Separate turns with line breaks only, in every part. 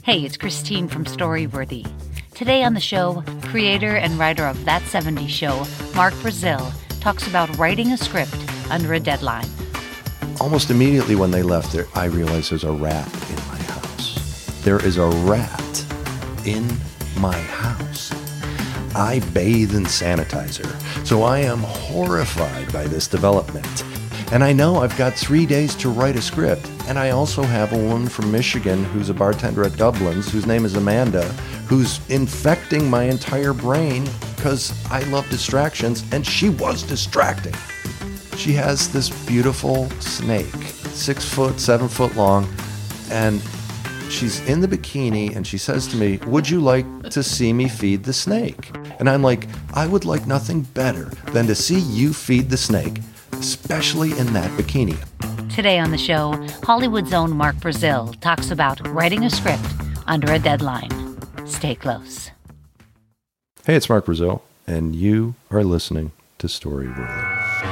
Hey, it's Christine from Storyworthy. Today on the show, creator and writer of That 70s Show, Mark Brazil, talks about writing a script under a deadline.
Almost immediately when they left there, I realized there's a rat in my house. There is a rat in my house. I bathe in sanitizer, so I am horrified by this development. And I know I've got 3 days to write a script. And I also have a woman from Michigan who's a bartender at Dublin's, whose name is Amanda, who's infecting my entire brain because I love distractions, and she was distracting. She has this beautiful snake, 6 foot, 7 foot long, and she's in the bikini, and she says to me, "Would you like to see me feed the snake?" And I'm like, I would like nothing better than to see you feed the snake, especially in that bikini.
Today on the show, Hollywood's own Mark Brazil talks about writing a script under a deadline. Stay close.
Hey, it's Mark Brazil, and you are listening to Storyworthy.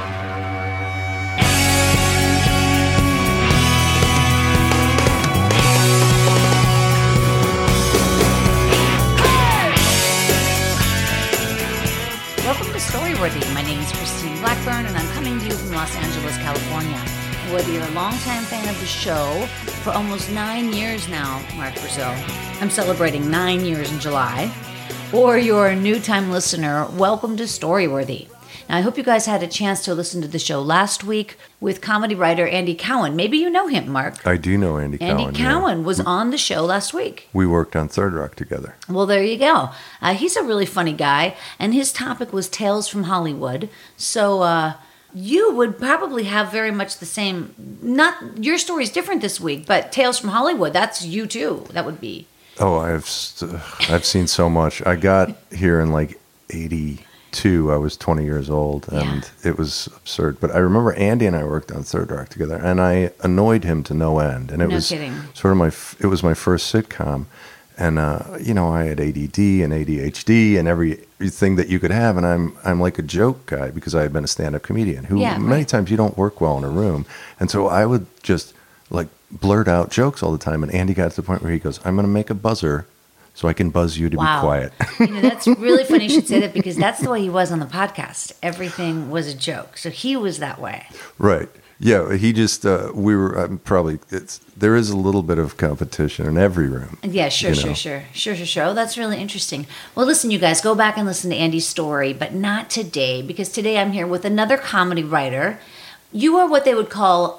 Welcome to Storyworthy. My name is Christine Blackburn, and I'm coming to you from Los Angeles, California. Whether you're a longtime fan of the show, for almost 9 years now, Mark Brazil, I'm celebrating 9 years in July, or you're a new-time listener, welcome to Storyworthy. Now, I hope you guys had a chance to listen to the show last week with comedy writer Andy Cohen. Maybe you know him, Mark.
I do know Andy Cohen.
Andy Cohen was on the show last week.
We worked on Third Rock together.
Well, there you go. He's a really funny guy, and his topic was Tales from Hollywood. So, you would probably have very much the same, not, your story's different this week, but Tales from Hollywood, that's you too. That would be.
Oh, I've seen so much. I got here in like 82. I was 20 years old, and It was absurd. But I remember Andy and I worked on Third Rock together, and I annoyed him to no end. And it was
kidding.
Sort of it was my first sitcom. And, I had ADD and ADHD and everything that you could have. And I'm like a joke guy because I had been a stand-up comedian who many times you don't work well in a room. And so I would just like blurt out jokes all the time. And Andy got to the point where he goes, "I'm going to make a buzzer so I can buzz you to be quiet."
That's really funny you should say that, because that's the way he was on the podcast. Everything was a joke. So he was that way.
Right. Yeah, he just, we were there is a little bit of competition in every room.
Yeah, sure. Oh, that's really interesting. Well, listen, you guys, go back and listen to Andy's story, but not today, because today I'm here with another comedy writer. You are what they would call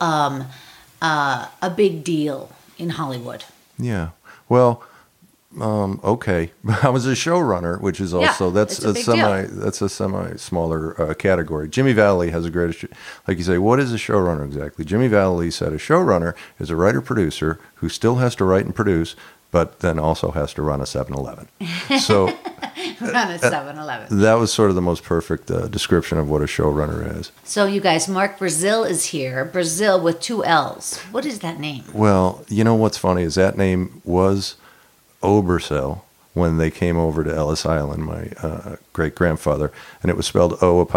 a big deal in Hollywood.
Yeah, well, okay. I was a showrunner, which is also that's a semi smaller category. Jimmy Valley has a great, like you say, what is a showrunner exactly? Jimmy Valley said a showrunner is a writer producer who still has to write and produce, but then also has to run a 7-Eleven. So
run a 7-Eleven.
That was sort of the most perfect description of what a showrunner is.
So you guys, Mark Brazil is here. Brazil with 2 L's. What is that name?
Well, you know what's funny is that name was Obercel when they came over to Ellis Island, my great-grandfather, and it was spelled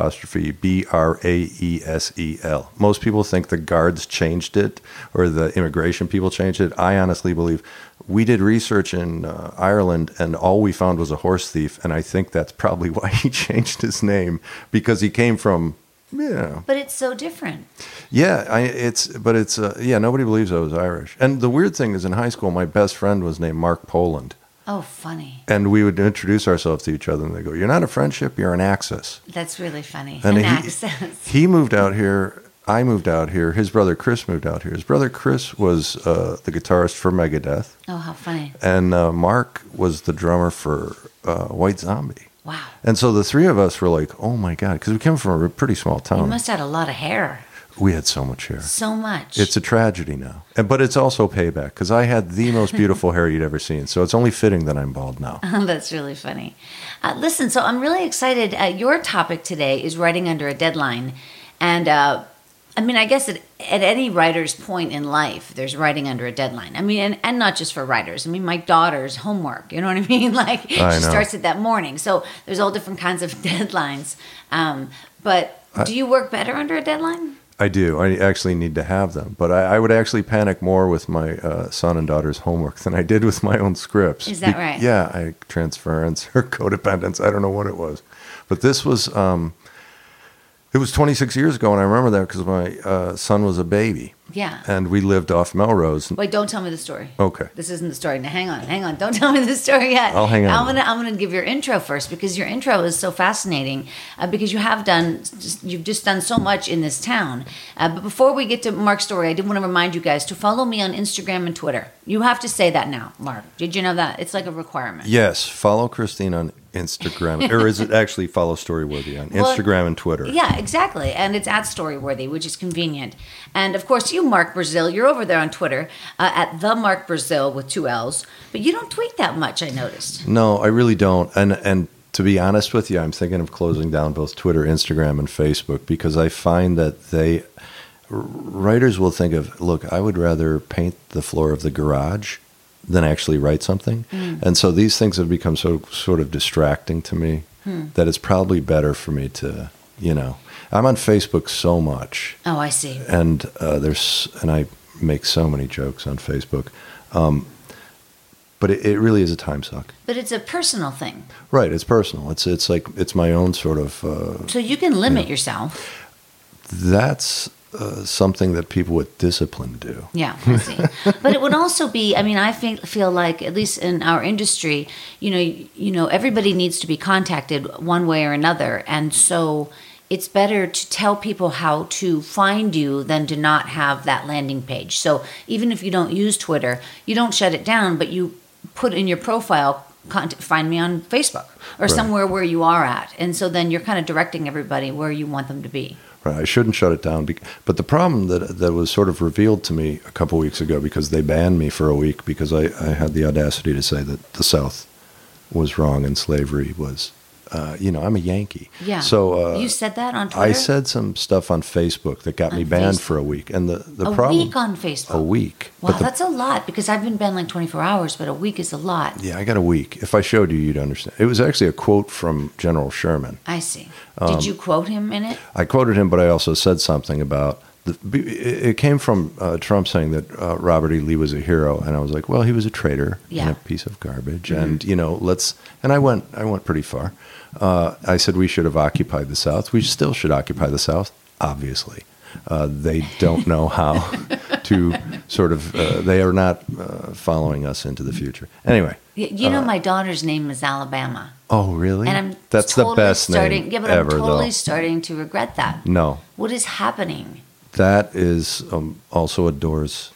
O''Braesel. Most people think the guards changed it or the immigration people changed it. I honestly believe we did research in Ireland, and all we found was a horse thief, and I think that's probably why he changed his name, because he came from... Yeah.
But it's so different.
Yeah, nobody believes I was Irish. And the weird thing is, in high school, my best friend was named Mark Poland.
Oh, funny.
And we would introduce ourselves to each other, and they go, "You're not a friendship, you're an Axis."
That's really funny.
And
Axis.
He moved out here, I moved out here, his brother Chris moved out here. His brother Chris was the guitarist for Megadeth.
Oh, how funny.
And Mark was the drummer for White Zombie.
Wow.
And so the three of us were like, oh my God, because we came from a pretty small town.
You must have had a lot of hair.
We had so much hair.
So much.
It's a tragedy now. But it's also payback, because I had the most beautiful hair you'd ever seen. So it's only fitting that I'm bald now.
That's really funny. Listen, so I'm really excited. Your topic today is writing under a deadline. And I guess at any writer's point in life, there's writing under a deadline. And not just for writers. My daughter's homework, you know what I mean? She starts it that morning. So there's all different kinds of deadlines. But do you work better under a deadline?
I do. I actually need to have them. But I would actually panic more with my son and daughter's homework than I did with my own scripts.
Is that right?
Yeah, transference or codependence. I don't know what it was. But this was, it was 26 years ago, and I remember that because my son was a baby.
Yeah.
And we lived off Melrose.
Wait, don't tell me the story.
Okay.
This isn't the story. Now, hang on. Don't tell me the story yet.
I'll hang on.
I'm gonna give your intro first because your intro is so fascinating. Because you've just done so much in this town. But before we get to Mark's story, I did want to remind you guys to follow me on Instagram and Twitter. You have to say that now, Mark. Did you know that? It's like a requirement.
Yes. Follow Christine on Instagram, or is it actually follow Storyworthy on Instagram and Twitter?
Yeah, exactly. And it's at Storyworthy, which is convenient. And of course, you, Mark Brazil, you're over there on Twitter at the Mark Brazil with 2 L's, but you don't tweet that much, I noticed.
No, I really don't. And to be honest with you, I'm thinking of closing down both Twitter, Instagram, and Facebook because I find that writers will think of, look, I would rather paint the floor of the garage than actually write something. And so these things have become so sort of distracting to me that it's probably better for me to, I'm on Facebook so much.
Oh, I see.
And I make so many jokes on Facebook. But it really is a time suck.
But it's a personal thing.
Right, it's personal. It's like it's my own sort of
so you can limit yourself.
That's something that people with discipline do.
Yeah, I see. But it would also be, I feel like, at least in our industry, everybody needs to be contacted one way or another. And so it's better to tell people how to find you than to not have that landing page. So even if you don't use Twitter, you don't shut it down, but you put in your profile, find me on Facebook or somewhere where you are at. And so then you're kind of directing everybody where you want them to be.
Right, I shouldn't shut it down. But the problem that was sort of revealed to me a couple weeks ago, because they banned me for a week because I had the audacity to say that the South was wrong and slavery was, I'm a Yankee.
Yeah.
So
you said that on Twitter?
I said some stuff on Facebook that got me banned for a week. And the problem...
A week on Facebook?
A week.
Wow, that's a lot because I've been banned like 24 hours, but a week is a lot.
Yeah, I got a week. If I showed you, you'd understand. It was actually a quote from General Sherman.
I see. Did you quote him in it?
I quoted him, but I also said something about... It came from Trump saying that Robert E. Lee was a hero, and I was like, well, he was a traitor and a piece of garbage, and And I went pretty far. I said we should have occupied the South. We still should occupy the South, obviously. They don't know how to sort of. They are not following us into the future. Anyway,
my daughter's name is Alabama.
Oh, really?
And
That's the best name
but
ever,
I'm totally
though.
starting to regret that.
No.
What is happening?
That is also a Doors.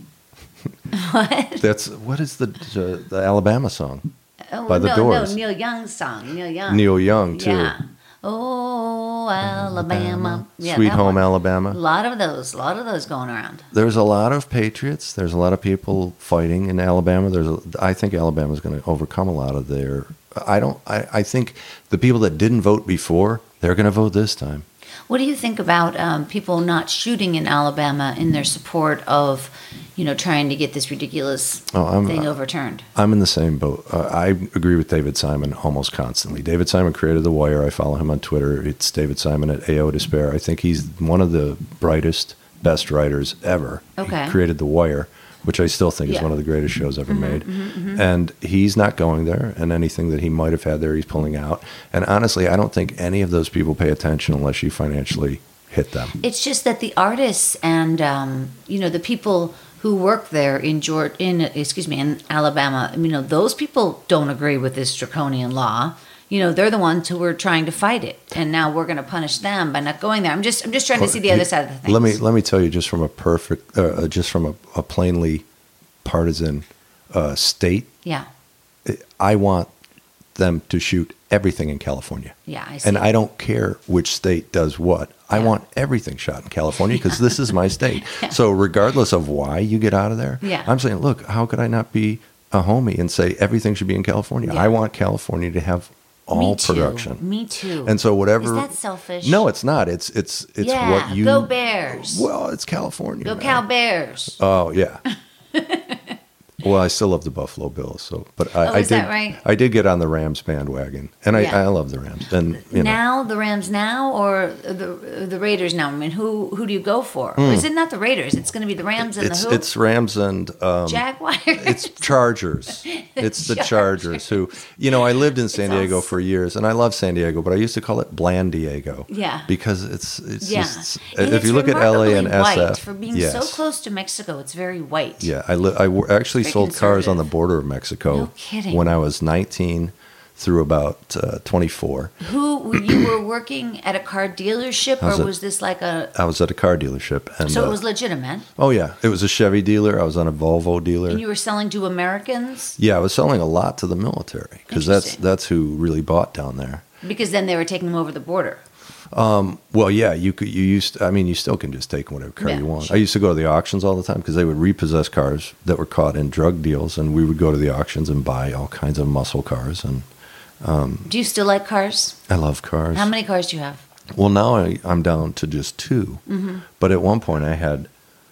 What?
What is the Alabama song by the Doors?
No, Neil Young's song. Neil Young.
Neil Young too.
Yeah. Oh, Alabama. Yeah,
Sweet Home Alabama.
A lot of those going around.
There's a lot of patriots. There's a lot of people fighting in Alabama. I think Alabama's going to overcome a lot of their. I think the people that didn't vote before, they're going to vote this time.
What do you think about people not shooting in Alabama in their support of, trying to get this ridiculous thing overturned? I'm
in the same boat. I agree with David Simon almost constantly. David Simon created The Wire. I follow him on Twitter. It's David Simon at AO Despair. I think he's one of the brightest, best writers ever.
Okay.
He created The Wire, which I still think is one of the greatest shows ever made. And he's not going there, and anything that he might have had there, he's pulling out. And honestly, I don't think any of those people pay attention unless you financially hit them.
It's just that the artists and, the people who work there in Alabama, those people don't agree with this draconian law. They're the ones who were trying to fight it, and now we're going to punish them by not going there. I'm just trying to see the other side of the things.
Let me tell you, just from a plainly partisan state.
Yeah.
I want them to shoot everything in California.
Yeah, I see.
And I don't care which state does what. I want everything shot in California because this is my state. So regardless of why you get out of there, I'm saying, look, how could I not be a homie and say everything should be in California? I want California to have all production.
Me too.
And so whatever.
Is that selfish?
No, it's not. It's what you.
Go Bears.
Well, it's California.
Go Cal Bears.
Oh yeah. Well, I still love the Buffalo Bills. So, but
Oh, is that right?
I did get on the Rams bandwagon, and
Yeah.
I love the Rams. And you know,
Now the Rams now or the Raiders now? I mean, who do you go for? Or is it not the Raiders? It's going to be the Rams and the who?
it's Rams and
Jaguars.
it's Chargers. It's the Chargers who, you know, I lived in San Diego for years, and I love San Diego, but I used to call it Bland Diego.
Yeah.
Because it's just
And
if
it's
you look at LA and
remarkably white.
SF,
For being
yes.
so close to Mexico, it's very white.
Yeah, actually
Very
sold cars on the
conservative.
border of Mexico
No kidding.
when I was 19 through about 24.
You were working at a car dealership, or was this like a?
I was at a car dealership, and
So it was legitimate,
oh yeah, it was a Chevy dealer. I was on a Volvo dealer.
and you were selling to Americans
Yeah, I was selling a lot to the military because
Interesting.
that's who really bought down there.
because then they were taking them over the border.
Well, yeah, you still can just take whatever car
Yeah,
you want.
sure.
I used to go to the auctions all the time because they would repossess cars that were caught in drug deals, and we would go to the auctions and buy all kinds of muscle cars. And
Do you still like cars?
I love cars.
How many cars do you have?
Well, now I'm down to just 2,
Mm-hmm.
but at one point I had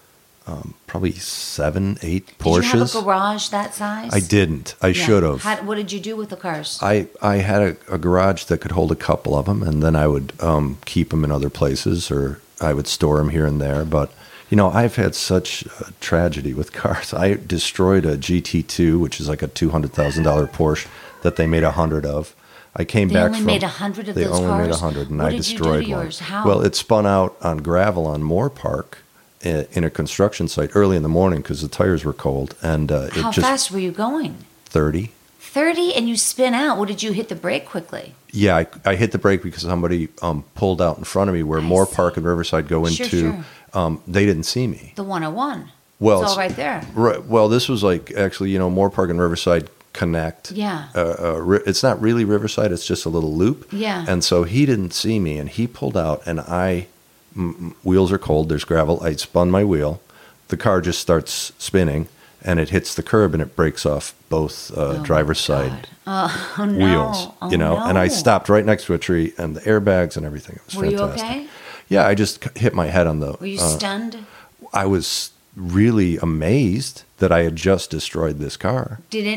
probably 7, 8
Did
Porsches.
you have a garage that size?
I didn't. I
Yeah.
should have.
What did you do with the cars?
I had a garage that could hold a couple of them, and then I would keep them in other places, or I would store them here and there. But you know, I've had such a tragedy with cars. I destroyed a GT2, which is like a $200,000 Porsche that they made 100 of. I came
They
back
only
from.
made 100 of
they
those
only
cars?
made 100, and
What
I
did you do
destroyed
to
one.
yours? How?
Well, it spun out on gravel on Moore Park in a construction site early in the morning because the tires were cold, and it
How
just
fast were you going?
30.
30, and you spin out. What did you hit the brake quickly?
Yeah, I hit the brake because somebody pulled out in front of me where
I
Moore
see.
Park and Riverside go
Sure,
into.
sure.
They didn't see me.
The 101.
Well,
It's all right there.
Right. Well, this was like actually, you know, Moore Park and Riverside connect.
Yeah.
It's not really Riverside; it's just a little loop.
Yeah.
And so he didn't see me, and he pulled out, and wheels are cold. There's gravel. I spun my wheel. The car just starts spinning, and it hits the curb, and it breaks off both driver's
my
side
God. Oh, no.
wheels.
Oh,
You know, and I
no.
stopped right next to a tree, and the airbags and everything. It was
Were you
fantastic.
okay?
Yeah, I just hit my head on the.
Were you stunned?
I was really amazed that I had just destroyed this car.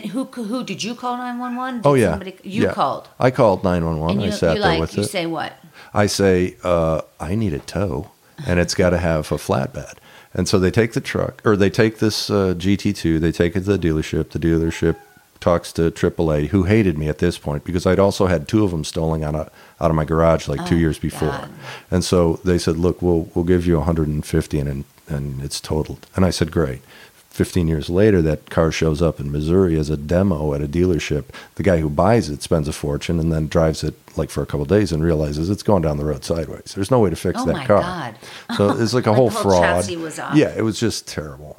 Who did you call 911?
Oh yeah,
You
yeah.
called.
I called 911.
And
I
you
sat there with
you
it.
say what?
I say, I need a tow, and it's got to have a flatbed. And so they take the truck, or they take this GT2, they take it to the dealership. The dealership talks to AAA, who hated me at this point because I'd also had 2 of them stolen out of my garage like 2 years before.
God.
And so they said, look, we'll give you 150 and it's totaled. And I said, great. 15 years later, that car shows up in Missouri as a demo at a dealership. The guy who buys it spends a fortune and then drives it like for a couple of days and realizes it's going down the road sideways. There's no way to fix
Oh
that
my
car.
God.
So it's like a
Like
whole
the whole
fraud.
chassis was off.
Yeah, it was just terrible.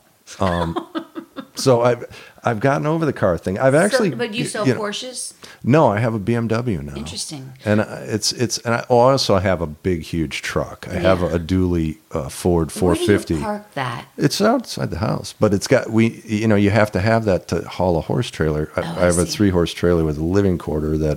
So I've gotten over the car thing. I've actually,
But you sell
know,
Porsches?
no, I have a BMW now.
Interesting.
And and I also have a big, huge truck. I have a dually Ford 450.
Where do you park that?
It's outside the house, but it's got you have to have that to haul a horse trailer. I have a
see.
3-horse trailer with a living quarter that,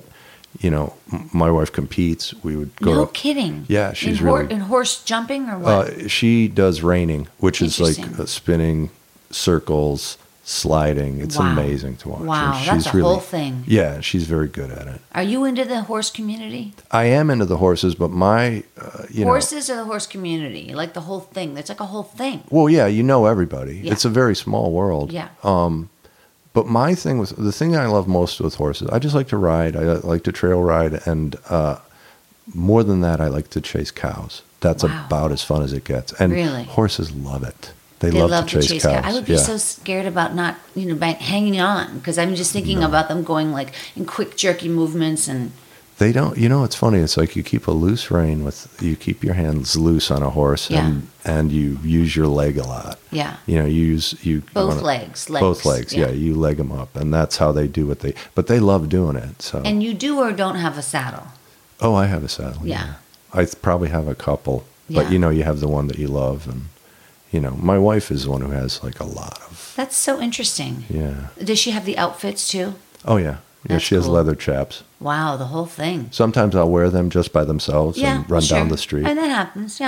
my wife competes. We would go.
No
to,
kidding.
Yeah, she's
in horse jumping or what?
she does reining, which is like
Interesting.
spinning circles, sliding. It's
Wow.
amazing to watch.
Wow,
And
that's
she's
a whole thing.
Yeah, she's very good at it.
Are you into the horse community?
I am into the horses, but my,
Horses or the horse community? Like the whole thing. It's like a whole thing.
well, yeah, you know everybody.
Yeah.
It's a very small world.
Yeah.
But my thing the thing I love most with horses, I just like to ride. I like to trail ride, and more than that, I like to chase cows. That's
Wow.
about as fun as it gets. And
Really?
horses love it. They
They
love to chase cows.
I would be
yeah.
so scared about not, by hanging on because I'm just thinking about them going like in quick, jerky movements and
They don't. It's funny. It's like you keep a loose rein you keep your hands loose on a horse,
Yeah.
and you use your leg a lot.
yeah,
You
both legs.
Both legs. Yeah, you leg them up, and that's how they do but they love doing it. So.
And you do or don't have a saddle.
Oh, I have a saddle.
Yeah.
I probably have a couple, but
Yeah.
you have the one that you love, and my wife is the one who has like a lot of.
That's so interesting.
Yeah.
Does she have the outfits too?
Oh yeah. Yeah.
That's
She has
cool.
leather chaps.
Wow, the whole thing.
Sometimes I'll wear them just by themselves
Yeah,
and run
sure.
down the street.
And that happens. Yeah,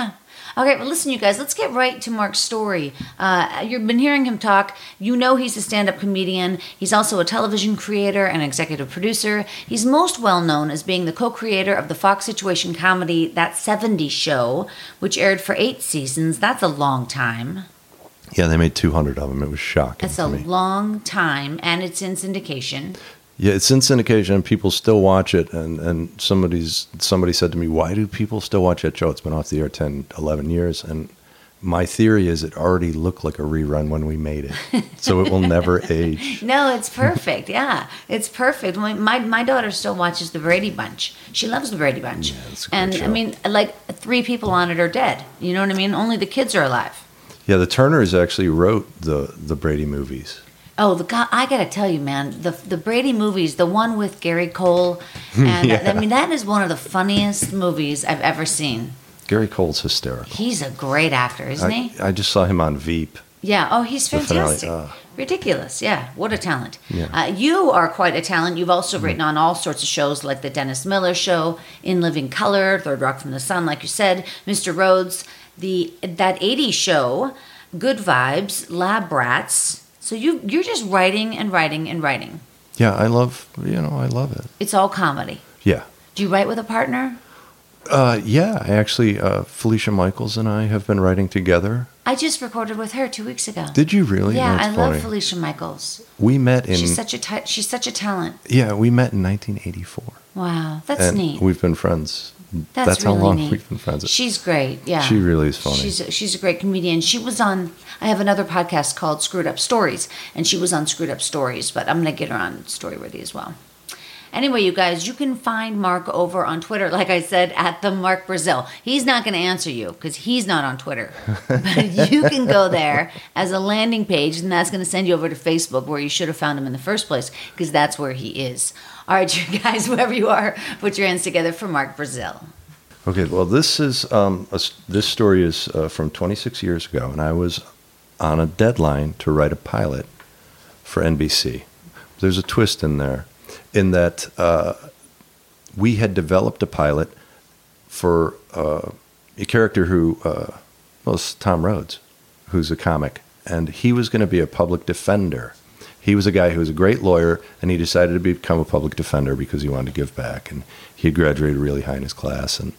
Okay, well, listen, you guys, let's get right to Mark's story. You've been hearing him talk. You know he's a stand-up comedian. He's also a television creator and executive producer. He's most well known as being the co-creator of the Fox situation comedy That 70s Show, which aired for 8 seasons. That's a long time.
Yeah, they made 200 of them. It was shocking.
That's a long time, and it's in syndication.
Yeah, it's in syndication, and people still watch it. And somebody said to me, why do people still watch that show? It's been off the air 10, 11 years. And my theory is it already looked like a rerun when we made it. So it will never age.
No, it's perfect. Yeah, it's perfect. My daughter still watches The Brady Bunch. She loves The Brady Bunch.
Yeah, it's a great
and
show.
I mean, like 3 people on it are dead. You know what I mean? Only the kids are alive.
Yeah, the Turners actually wrote the Brady movies.
Oh, I gotta tell you, man, the Brady movies, the one with Gary Cole, and
Yeah.
I mean that is one of the funniest movies I've ever seen.
Gary Cole's hysterical.
He's a great actor, isn't he?
I just saw him on Veep.
Yeah. Oh, he's
The finale,
fantastic. Ridiculous. Yeah. What a talent.
Yeah.
You are quite a talent. You've also written on all sorts of shows like The Dennis Miller Show, In Living Color, Third Rock from the Sun, like you said, Mr. Rhodes, that 80s show, Good Vibes, Lab Rats. So you're just writing and writing and writing.
Yeah, I love it.
It's all comedy.
Yeah.
Do you write with a partner?
Yeah, actually, Felicia Michaels and I have been writing together.
I just recorded with her 2 weeks ago.
Did you really?
Yeah,
That's
I
funny.
love Felicia Michaels.
We met in
She's such a talent.
Yeah, we met in 1984.
Wow, that's
and
neat.
We've been friends.
That's
how
really
long
neat.
we've been friends.
She's great. Yeah,
She really is funny.
She's a great comedian. She was on. I have another podcast called Screwed Up Stories, and she was on Screwed Up Stories. But I'm gonna get her on Storyworthy as well. Anyway, you guys, you can find Mark over on Twitter, like I said, at the Mark Brazil. He's not going to answer you because he's not on Twitter. But you can go there as a landing page, and that's going to send you over to Facebook, where you should have found him in the first place, because that's where he is. All right, you guys, whoever you are, put your hands together for Mark Brazil.
Okay, well, this is this story is from 26 years ago, and I was on a deadline to write a pilot for NBC. There's a twist in there, in that we had developed a pilot for a character who was Tom Rhodes, who's a comic, and he was going to be a public defender. He was a guy who was a great lawyer, and he decided to become a public defender because he wanted to give back, and he had graduated really high in his class, and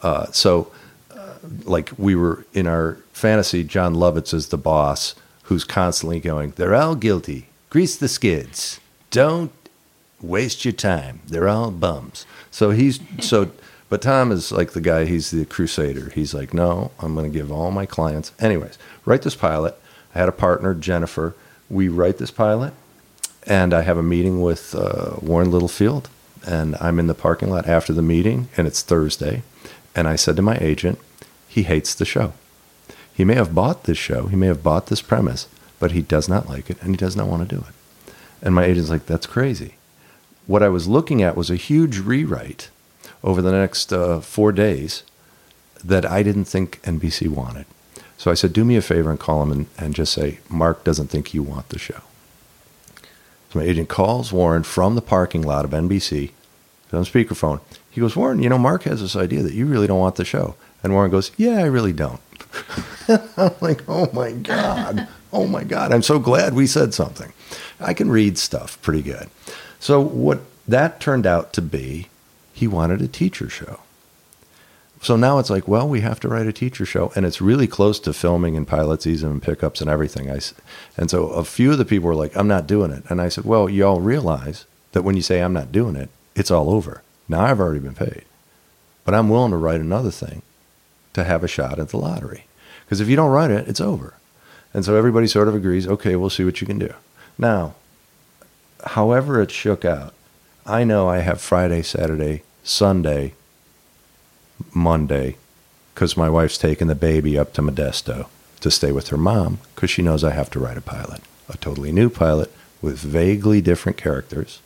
like we were in our fantasy, John Lovitz is the boss who's constantly going, "They're all guilty. Grease the skids. Don't waste your time. They're all bums." But Tom is like the guy, he's the crusader. He's like, "No, I'm going to give all my clients." Anyways, write this pilot. I had a partner, Jennifer. We write this pilot, and I have a meeting with Warren Littlefield, and I'm in the parking lot after the meeting, and it's Thursday. And I said to my agent, he hates the show. He may have bought this show, he may have bought this premise, but he does not like it, and he does not want to do it. And my agent's like, "That's crazy." What I was looking at was a huge rewrite over the next 4 days that I didn't think NBC wanted. So I said, "Do me a favor and call him and just say, Mark doesn't think you want the show." So my agent calls Warren from the parking lot of NBC on speakerphone. He goes, "Warren, Mark has this idea that you really don't want the show." And Warren goes, "Yeah, I really don't." I'm like, oh my God. I'm so glad we said something. I can read stuff pretty good. So what that turned out to be, he wanted a teacher show. So now it's like, well, we have to write a teacher show, and it's really close to filming and pilot season and pickups and everything. And so a few of the people were like, "I'm not doing it." And I said, "Well, you all realize that when you say I'm not doing it, it's all over. Now I've already been paid. But I'm willing to write another thing to have a shot at the lottery. Because if you don't write it, it's over." And so everybody sort of agrees, okay, we'll see what you can do. Now, however it shook out, I know I have Friday, Saturday, Sunday, Monday, because my wife's taking the baby up to Modesto to stay with her mom, because she knows I have to write a pilot, a totally new pilot with vaguely different characters.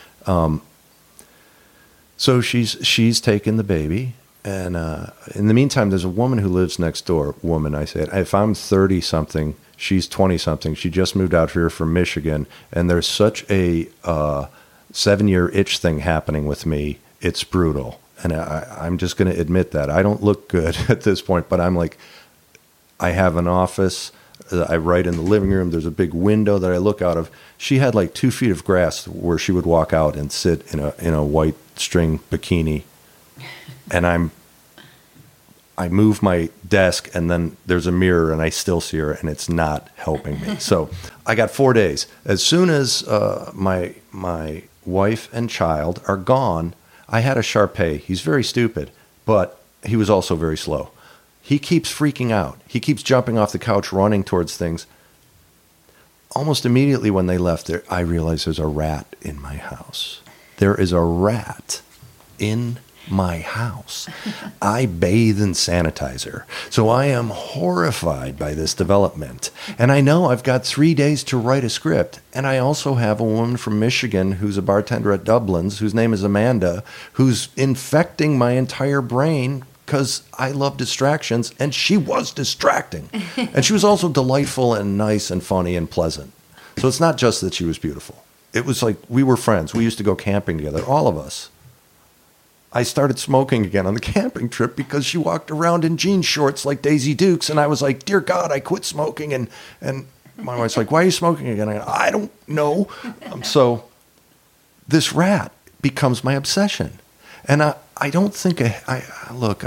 So she's taking the baby, and in the meantime, there's a woman who lives next door. I said, if I'm 30-something, she's 20-something. She just moved out here from Michigan, and there's such a 7-year itch thing happening with me. It's brutal. And I'm just going to admit that. I don't look good at this point, but I'm like, I have an office. I write in the living room. There's a big window that I look out of. She had like 2 feet of grass where she would walk out and sit in a white string bikini. And I move my desk, and then there's a mirror, and I still see her, and it's not helping me. So I got 4 days. As soon as my wife and child are gone, I had a Shar-Pei. He's very stupid, but he was also very slow. He keeps freaking out. He keeps jumping off the couch, running towards things. Almost immediately when they left, I realized there's a rat in my house. There is a rat in my house. I bathe in sanitizer. So I am horrified by this development. And I know I've got 3 days to write a script. And I also have a woman from Michigan who's a bartender at Dublin's, whose name is Amanda, who's infecting my entire brain because I love distractions. And she was distracting. And she was also delightful and nice and funny and pleasant. So it's not just that she was beautiful. It was like we were friends. We used to go camping together, all of us. I started smoking again on the camping trip because she walked around in jean shorts like Daisy Dukes. And I was like, dear God, I quit smoking. And my wife's like, why are you smoking again? I don't know. So this rat becomes my obsession. And I don't think, look,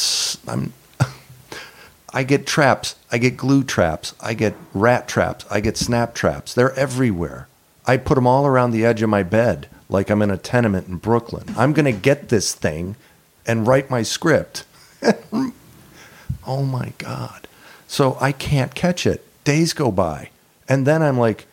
I get traps. I get glue traps. I get rat traps. I get snap traps. They're everywhere. I put them all around the edge of my bed like I'm in a tenement in Brooklyn. I'm going to get this thing and write my script. Oh, my God. So I can't catch it. Days go by. And then I'm like,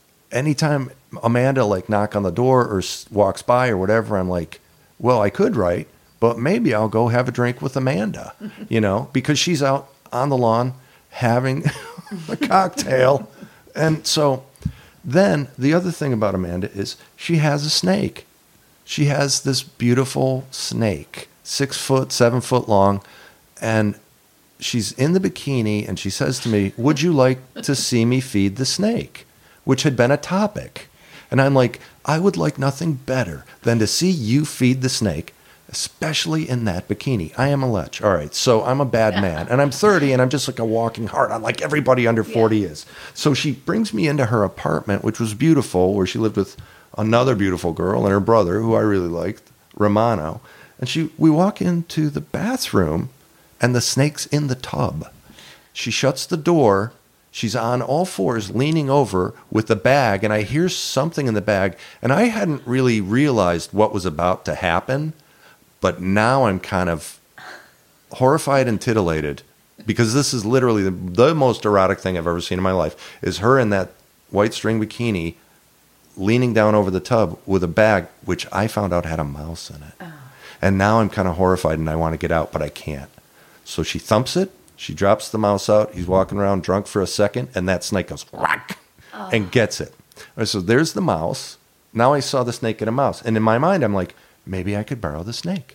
anytime Amanda like knock on the door or walks by or whatever, I'm like, well, I could write, but maybe I'll go have a drink with Amanda, because she's out on the lawn having a cocktail. And so then the other thing about Amanda is she has a snake. She has this beautiful snake, 6 foot, 7 foot long. And she's in the bikini and she says to me, would you like to see me feed the snake? Which had been a topic. And I'm like, I would like nothing better than to see you feed the snake, especially in that bikini. I am a lech. All right, so I'm a bad man. And I'm 30, and I'm just like a walking heart on like everybody under 40 is. So she brings me into her apartment, which was beautiful, where she lived with another beautiful girl and her brother, who I really liked, Romano. And we walk into the bathroom, and the snake's in the tub. She shuts the door. She's on all fours, leaning over with the bag, and I hear something in the bag, and I hadn't really realized what was about to happen. But now I'm kind of horrified and titillated because this is literally the most erotic thing I've ever seen in my life, is her in that white string bikini leaning down over the tub with a bag, which I found out had a mouse in it. Oh. And now I'm kind of horrified and I want to get out, but I can't. So she thumps it. She drops the mouse out. He's walking around drunk for a second, and that snake goes whack and gets it. So there's the mouse. Now I saw the snake get a mouse. And in my mind, I'm like, maybe I could borrow the snake.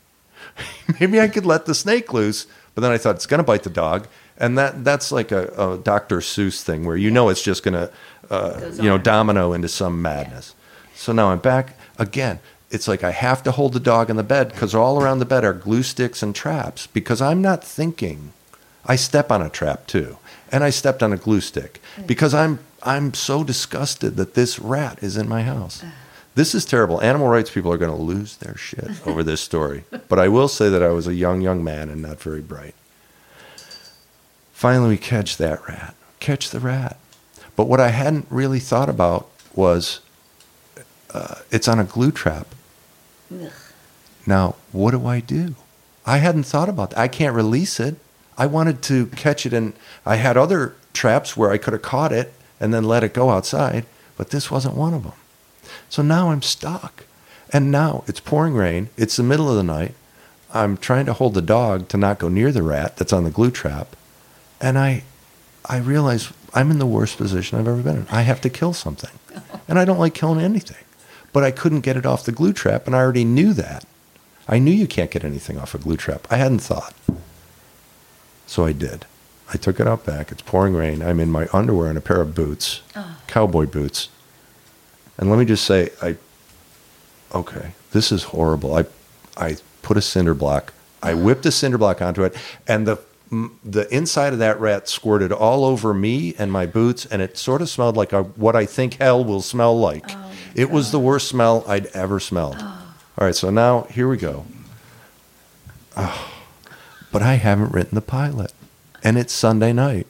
Maybe I could let the snake loose. But then I thought, it's going to bite the dog. And that's like a Dr. Seuss thing where it's just going to domino into some madness. Yeah. So now I'm back. Again, it's like I have to hold the dog in the bed because all around the bed are glue sticks and traps because I'm not thinking. I step on a trap too. And I stepped on a glue stick because I'm so disgusted that this rat is in my house. This is terrible. Animal rights people are going to lose their shit over this story. But I will say that I was a young man and not very bright. Finally, we catch the rat. But what I hadn't really thought about was it's on a glue trap. Ugh. Now, what do? I hadn't thought about that. I can't release it. I wanted to catch it, and I had other traps where I could have caught it and then let it go outside, but this wasn't one of them. So now I'm stuck. And now it's pouring rain. It's the middle of the night. I'm trying to hold the dog to not go near the rat that's on the glue trap. And I realize I'm in the worst position I've ever been in. I have to kill something. And I don't like killing anything. But I couldn't get it off the glue trap, and I already knew that. I knew you can't get anything off a glue trap. I hadn't thought. So I did. I took it out back. It's pouring rain. I'm in my underwear and a pair of boots, cowboy boots. And let me just say, this is horrible. I put a cinder block. I whipped a cinder block onto it, and the inside of that rat squirted all over me and my boots, and it sort of smelled like what I think hell will smell like.
Oh,
it was the worst smell I'd ever smelled.
Oh.
All right, so now here we go. But I haven't written the pilot, and it's Sunday night.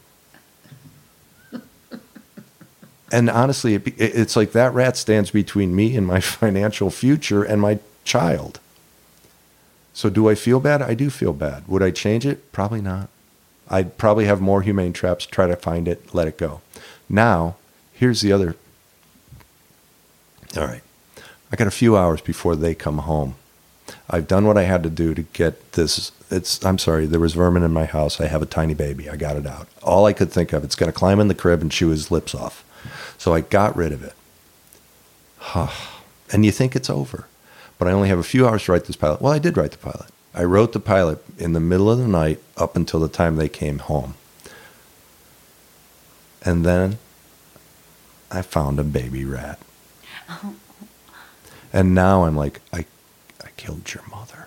And honestly, it's like that rat stands between me and my financial future and my child. So do I feel bad? I do feel bad. Would I change it? Probably not. I'd probably have more humane traps, try to find it, let it go. Now, here's the other. All right. I got a few hours before they come home. I've done what I had to do to get this. I'm sorry, there was vermin in my house. I have a tiny baby. I got it out. All I could think of, it's going to climb in the crib and chew his lips off. So I got rid of it. And you think it's over. But I only have a few hours to write this pilot. Well, I did write the pilot. I wrote the pilot in the middle of the night up until the time they came home. And then I found a baby rat. Oh. And now I'm like, I killed your mother.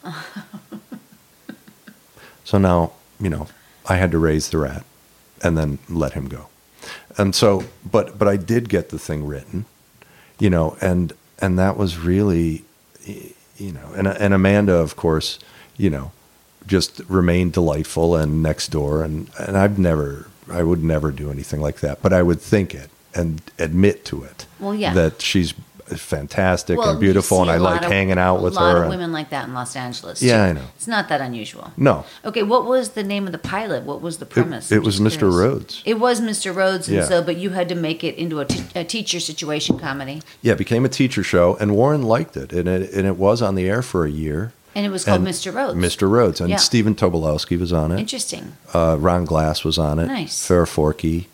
So now, I had to raise the rat and then let him go. And so, but I did get the thing written, and that was really, and Amanda, of course, just remained delightful and next door. And I would never do anything like that, but I would think it and admit to it.
Well, yeah.
That she's fantastic and beautiful, and I like hanging out with her.
A lot of women like that in Los Angeles, too.
Yeah, I know.
It's not that unusual.
No.
Okay, what was the name of the pilot? What was the premise?
It was Mr. Rhodes.
It was Mr. Rhodes, and
Yeah.
but you had to make it into a teacher situation comedy.
Yeah, it became a teacher show, and Warren liked it, and it was on the air for a year.
And it was called Mr. Rhodes.
Mr. Rhodes, and
Yeah.
Stephen Tobolowsky was on it.
Interesting.
Ron Glass was on it.
Nice.
Farrah Forkey.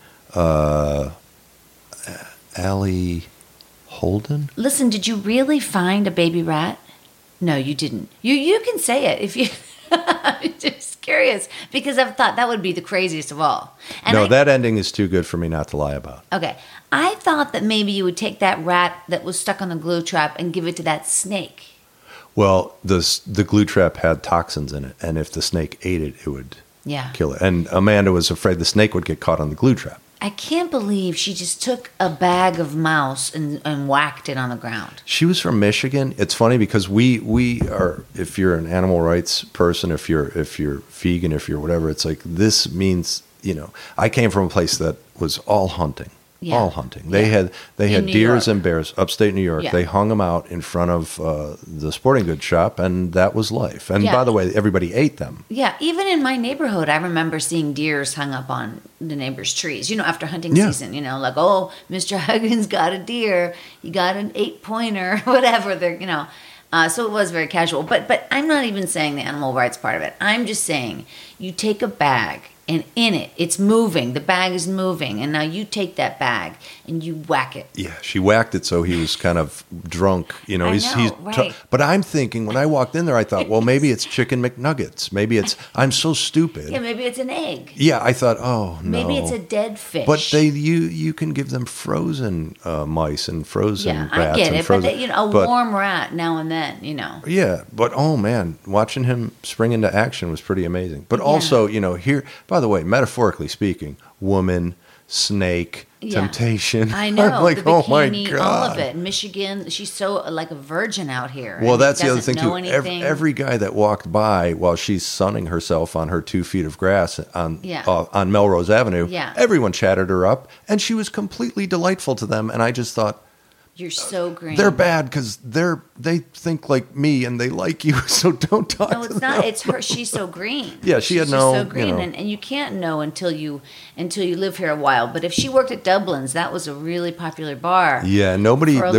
Allie Holden?
Listen, did you really find a baby rat? No, you didn't. You can say it if you. I'm just curious because I've thought that would be the craziest of all. And
that ending is too good for me not to lie about.
Okay, I thought that maybe you would take that rat that was stuck on the glue trap and give it to that snake.
Well, the glue trap had toxins in it, and if the snake ate it, it would kill it. And Amanda was afraid the snake would get caught on the glue trap.
I can't believe she just took a bag of mouse and whacked it on the ground.
She was from Michigan. It's funny because we are, if you're an animal rights person, if you're vegan, if you're whatever, it's like this means, I came from a place that was all hunting.
Yeah.
All hunting. They had
New
deers
York.
and bears, upstate New York.
Yeah.
They hung them out in front of the sporting goods shop, and that was life. And by the way, everybody ate them.
Yeah, even in my neighborhood, I remember seeing deers hung up on the neighbors' trees. After hunting season, like, oh, Mr. Huggins got a deer, he got an 8-pointer, whatever. So it was very casual. But I'm not even saying the animal rights part of it. I'm just saying you take a bag. And in it, it's moving. The bag is moving. And now you take that bag and you whack it.
Yeah, she whacked it so he was kind of drunk.
Right.
But I'm thinking, when I walked in there, I thought, well, maybe it's chicken McNuggets. Maybe I'm so stupid.
Yeah, maybe it's an egg.
Yeah, I thought, oh, no.
Maybe it's a dead fish.
But you can give them frozen mice and frozen rats.
Yeah, I get it.
Frozen,
but warm rat now and then,
Yeah, but oh, man, watching him spring into action was pretty amazing. But also, here, by the way, metaphorically speaking, woman, snake, temptation.
I know.
I'm like,
the bikini,
oh my God.
all of it. Michigan, she's so like a virgin out here.
Well, that's the other thing, too.
Anything.
Every guy that walked by while she's sunning herself on her 2 feet of grass on Melrose Avenue, everyone chatted her up, and she was completely delightful to them. And I just thought,
you're so green.
They're bad because they think like me and they like you, so don't talk to them. No,
it's not. It's her. She's so green.
Yeah, she's so
green, and you can't know until you live here a while. But if she worked at Dublin's, that was a really popular bar.
Yeah, there weren't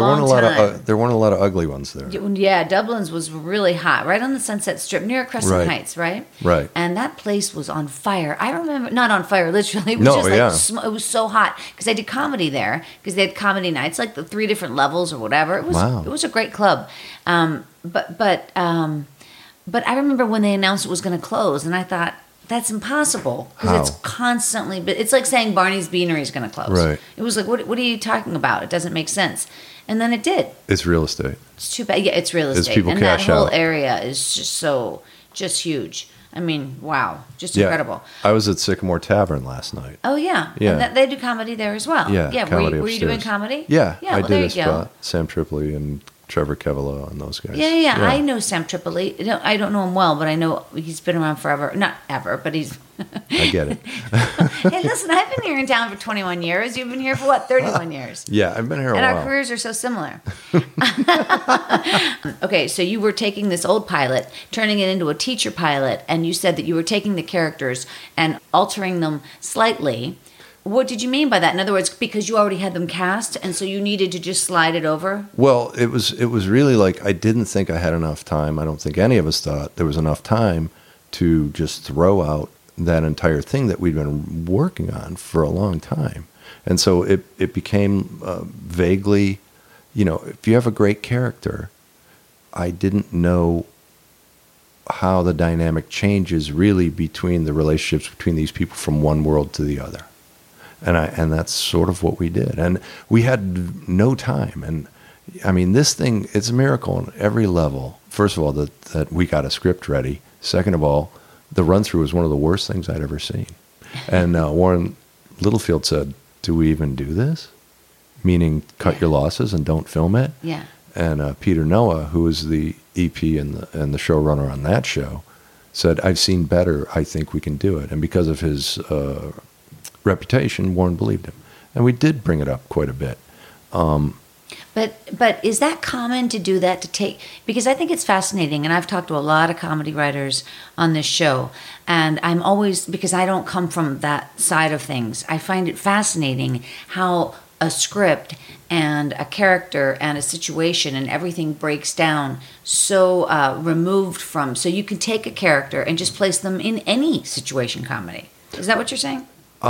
a lot of ugly ones there.
Yeah, Dublin's was really hot, right on the Sunset Strip near Crescent Heights, right?
Right.
And that place was on fire. I remember, not on fire literally. It was it was so hot because I did comedy there because they had comedy nights, like the 3 different levels or whatever. It was a great club. But I remember when they announced it was going to close, and I thought, That's impossible
How?
because it's constantly. But it's like saying Barney's Beanery is going to close.
Right.
It was like, what are you talking about? It doesn't make sense. And then it did.
It's real estate.
It's too bad. Yeah, it's real estate,
people
and
cash
that whole
out.
area is just huge. I mean, wow, just
Yeah.
incredible.
I was at Sycamore Tavern last night.
Oh yeah,
Yeah.
And they do comedy there as well.
Yeah,
yeah.
comedy
Were you doing
upstairs.
comedy?
Yeah,
yeah.
I
Well,
did
there
a
you go.
spot. Sam Tripoli and Trevor Kevalo and those guys.
Yeah, I know Sam Tripoli. I don't know him well, but I know he's been around forever. Not ever, but he's.
I get it.
Hey, listen, I've been here in town for 21 years. You've been here for what, 31 years?
Yeah, I've been here a
And
while.
our careers are so similar. Okay, so you were taking this old pilot, turning it into a teacher pilot, and you said that you were taking the characters and altering them slightly. What did you mean by that? In other words, because you already had them cast, and so you needed to just slide it over?
Well, it was really like I didn't think I had enough time. I don't think any of us thought there was enough time to just throw out that entire thing that we'd been working on for a long time. And so it became vaguely, if you have a great character, I didn't know how the dynamic changes really between the relationships between these people from one world to the other. And that's sort of what we did. And we had no time. And I mean, this thing, it's a miracle on every level. First of all, that we got a script ready. Second of all, the run through was one of the worst things I'd ever seen. And Warren Littlefield said, "Do we even do this?" Meaning cut your losses and don't film it.
Yeah.
And Peter Noah, who was the EP and the showrunner on that show, said, "I've seen better. I think we can do it." And because of his reputation, Warren believed him, and we did bring it up quite a bit.
But is that common to do that, to take, because I think it's fascinating, and I've talked to a lot of comedy writers on this show, and I'm always, because I don't come from that side of things, I find it fascinating how a script and a character and a situation and everything breaks down so removed from, so you can take a character and just place them in any situation comedy. Is that what you're saying?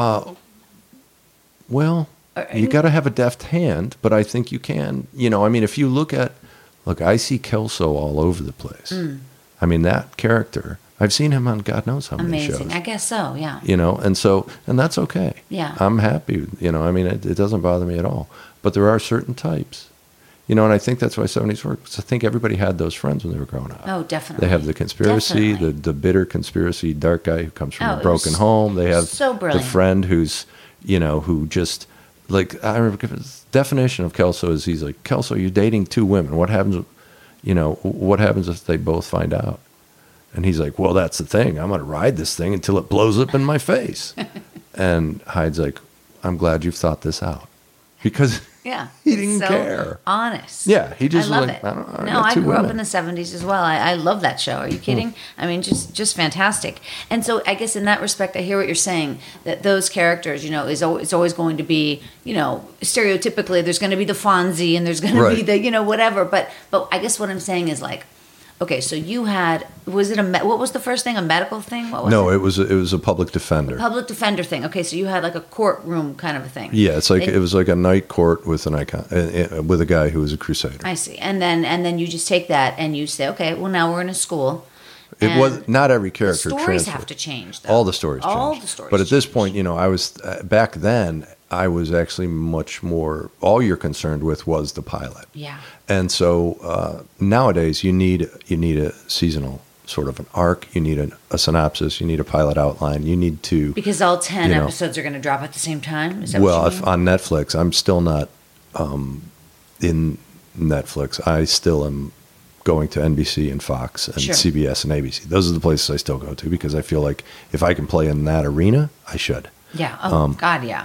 Well, you got to have a deft hand, but I think you can. I mean, if you look, I see Kelso all over the place. I mean, that character, I've seen him on God knows how many shows.
Amazing. I guess so, yeah.
And that's okay.
Yeah.
I'm happy. I mean, it doesn't bother me at all. But there are certain types. And I think that's why 70s work. Because I think everybody had those friends when they were growing up.
Oh, definitely.
They have the conspiracy,
Definitely.
the bitter conspiracy, dark guy who comes from
Oh,
a
it
broken
was
home. They have
so
the
brilliant.
friend who's, who just, like, I remember his definition of Kelso is he's like, "Kelso, you're dating two women. What happens, what happens if they both find out?" And he's like, "Well, that's the thing. I'm going to ride this thing until it blows up in my face." And Hyde's like, "I'm glad you've thought this out." Because
Yeah.
he didn't
so
care.
Honest.
Yeah, he just
I love
was like,
it.
I don't know, I
No,
got
I
two
grew up
women.
in the 70s as well. I love that show. Are you kidding? I mean, just fantastic. And so I guess in that respect, I hear what you're saying, that those characters, is always going to be, stereotypically, there's going to be the Fonzie and there's going to be
Right.
the, whatever. But I guess what I'm saying is like, okay, so you had, what was the first thing? A medical thing? What was
No,
it?
it was a public defender.
Public defender thing. Okay, so you had like a courtroom kind of a thing.
Yeah, it's like
They-
it was like a night court with an icon with a guy who was a crusader.
I see. And then you just take that and you say, okay, well now we're in a school.
It was not every
The
character
stories
transferred.
have to change, though.
All the stories
All
changed.
the stories
But at this
change.
point, I was back then. I was actually much more. All you're concerned with was the pilot.
Yeah.
And so nowadays, you need a seasonal sort of an arc. You need a synopsis. You need a pilot outline. You need to.
Because all 10
you know.
episodes are going to drop at the same time? Is that
Well,
what you
if
mean?
on Netflix, I'm still not in Netflix. I still am going to NBC and Fox and
Sure.
CBS and ABC. Those are the places I still go to because I feel like if I can play in that arena, I should.
Yeah. Oh, God, yeah.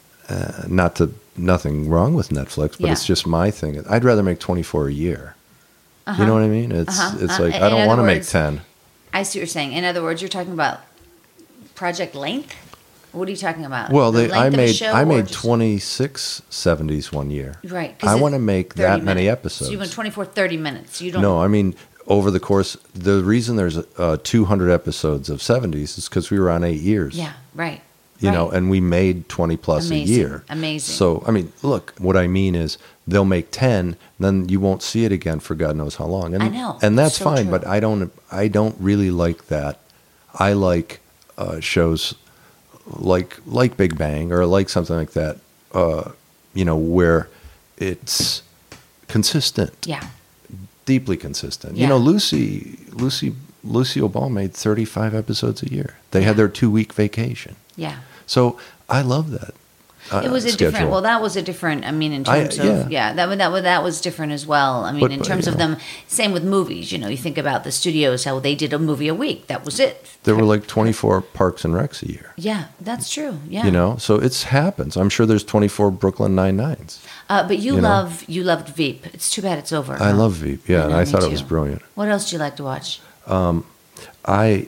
Nothing wrong with Netflix, but
Yeah.
it's just my thing. I'd rather make 24 a year. You know what I mean? It's like I
In
don't
other
want to make
words,
10.
I see what you're saying. In other words, you're talking about project length? What are you talking about?
Well,
The
I
length of a
made
show
I
or
made
just-
26 70s one year.
Right. 'cause
I
it's
want to make
30
that many
minutes.
episodes.
So you went 24, 30 minutes. You don't.
No, I mean over the course. The reason there's 200 episodes of 70s is because we were on 8 years.
Yeah, right.
You know,
Right.
and we made 20 plus
Amazing,
a year.
amazing.
So, I mean, look, what I mean is they'll make 10, then you won't see it again for God knows how long. And,
I know.
And that's
So
fine,
true.
but I don't really like that. I like shows like Big Bang or like something like that, where it's consistent.
Yeah.
Deeply consistent.
Yeah.
Lucille Ball made 35 episodes a year. They had their 2-week vacation.
Yeah.
So I love that.
It was a
schedule.
different. Well, that was a different. I mean, in terms of that was different as well. I mean, in terms of them. Same with movies. You think about the studios, how they did a movie a week. That was it.
There were like 24 Parks and Recs a year.
Yeah, that's true. Yeah.
So it happens. I'm sure there's 24 Brooklyn Nine-Nines.
But you loved Veep. It's too bad it's over.
I love Veep. Yeah, and I thought it was brilliant.
What else do you like to watch?
I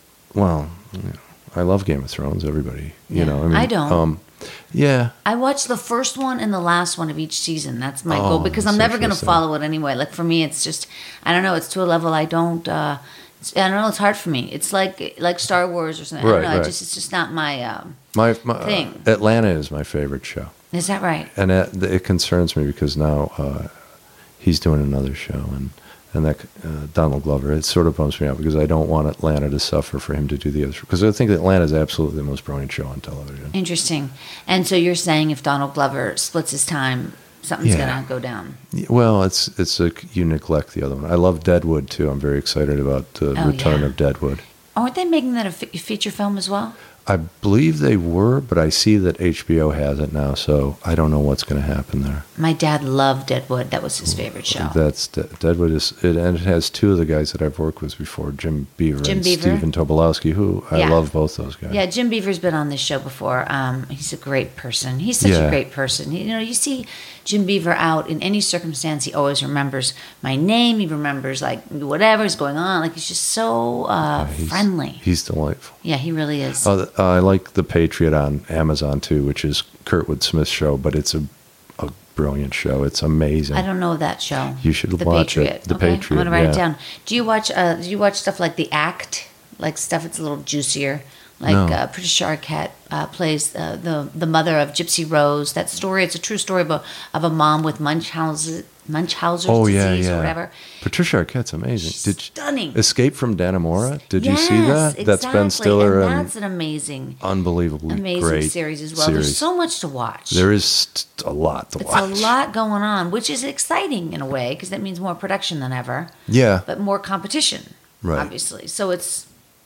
love Game of Thrones. Everybody,
I don't.
Yeah.
I watched the first one and the last one of each season. That's my goal because I'm never going to follow it anyway. Like for me, it's just I don't know. It's to a level I don't. I don't know. It's hard for me. It's like Star Wars or something.
Right,
I don't know.
right.
It's just not my
my
thing.
Atlanta is my favorite show.
Is that right?
And it concerns me because now he's doing another show and that Donald Glover. It sort of bums me out because I don't want Atlanta to suffer for him to do the other show because I think that Atlanta is absolutely the most brilliant show on television.
Interesting. And so you're saying if Donald Glover splits his time, something's going to go down.
Well, it's you neglect the other one. I love Deadwood too. I'm very excited about the return of Deadwood.
Aren't they making that a feature film as well?
I believe they were, but I see that HBO has it now, so I don't know what's going to happen there.
My dad loved Deadwood. That was his favorite show.
Deadwood and it has two of the guys that I've worked with before, Jim Beaver and Stephen Tobolowsky, who I love both those guys.
Yeah, Jim Beaver's been on this show before. He's a great person. He's such a great person. You see Jim Beaver out in any circumstance, he always remembers my name. He remembers like whatever's going on. Like he's just so friendly.
He's delightful.
Yeah, he really is.
I like The Patriot on Amazon too, which is Kurtwood Smith's show, but it's a brilliant show. It's amazing.
I don't know that show.
You should watch it. The Patriot.
I'm gonna write it down. Do you watch stuff like The Act? Like stuff that's a little juicier. Like Patricia Arquette plays the mother of Gypsy Rose. That story, it's a true story of a mom with Munchausen's disease or whatever.
Patricia Arquette's amazing.
Stunning.
Escape from Dannemora? Did you see that?
Exactly.
That's Ben Stiller.
And that's an amazing
great
series as well. There's so much to watch.
There is a lot to watch.
It's a lot going on, which is exciting in a way because that means more production than ever.
Yeah.
But more competition, obviously. So it's...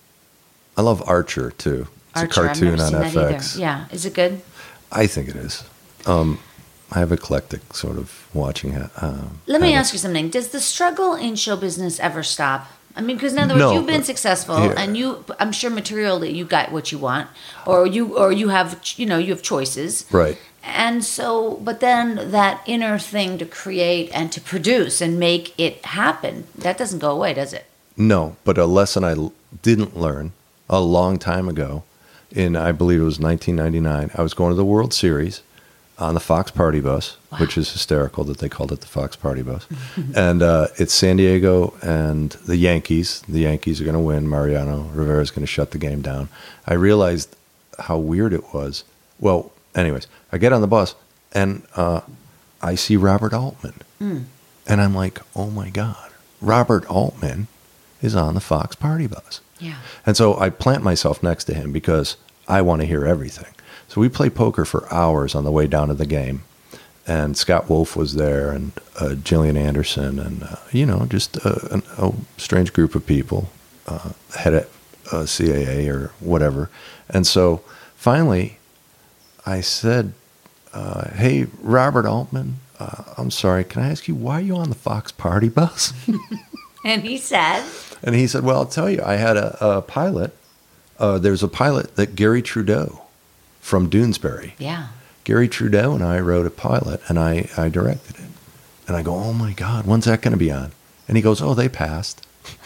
I love Archer, too. It's a cartoon on FX.
Yeah. Is it good?
I think it is. I have eclectic sort of watching it.
Let me ask you something. Does the struggle in show business ever stop? I mean, because in other words, you've been successful, and I'm sure materially you got what you want, or you have choices,
right?
And so, but then that inner thing to create and to produce and make it happen, that doesn't go away, does it?
No, but a lesson I didn't learn a long time ago, I believe it was 1999, I was going to the World Series on the Fox Party Bus, which is hysterical that they called it the Fox Party Bus. And it's San Diego and the Yankees. The Yankees are going to win. Mariano Rivera is going to shut the game down. I realized how weird it was. Well, anyways, I get on the bus and I see Robert Altman. And I'm like, oh my God, Robert Altman is on the Fox Party Bus.
Yeah.
And so I plant myself next to him because I want to hear everything. So we play poker for hours on the way down to the game. And Scott Wolf was there and Gillian Anderson and, just a strange group of people, head at CAA or whatever. And so finally I said, hey, Robert Altman, I'm sorry, can I ask you, why are you on the Fox Party Bus?
And he said,
well, I'll tell you, I had a pilot. There's a pilot that Gary Trudeau from Doonesbury.
Yeah.
Gary Trudeau and I wrote a pilot, and I directed it. And I go, oh, my God, when's that going to be on? And he goes, oh, they passed.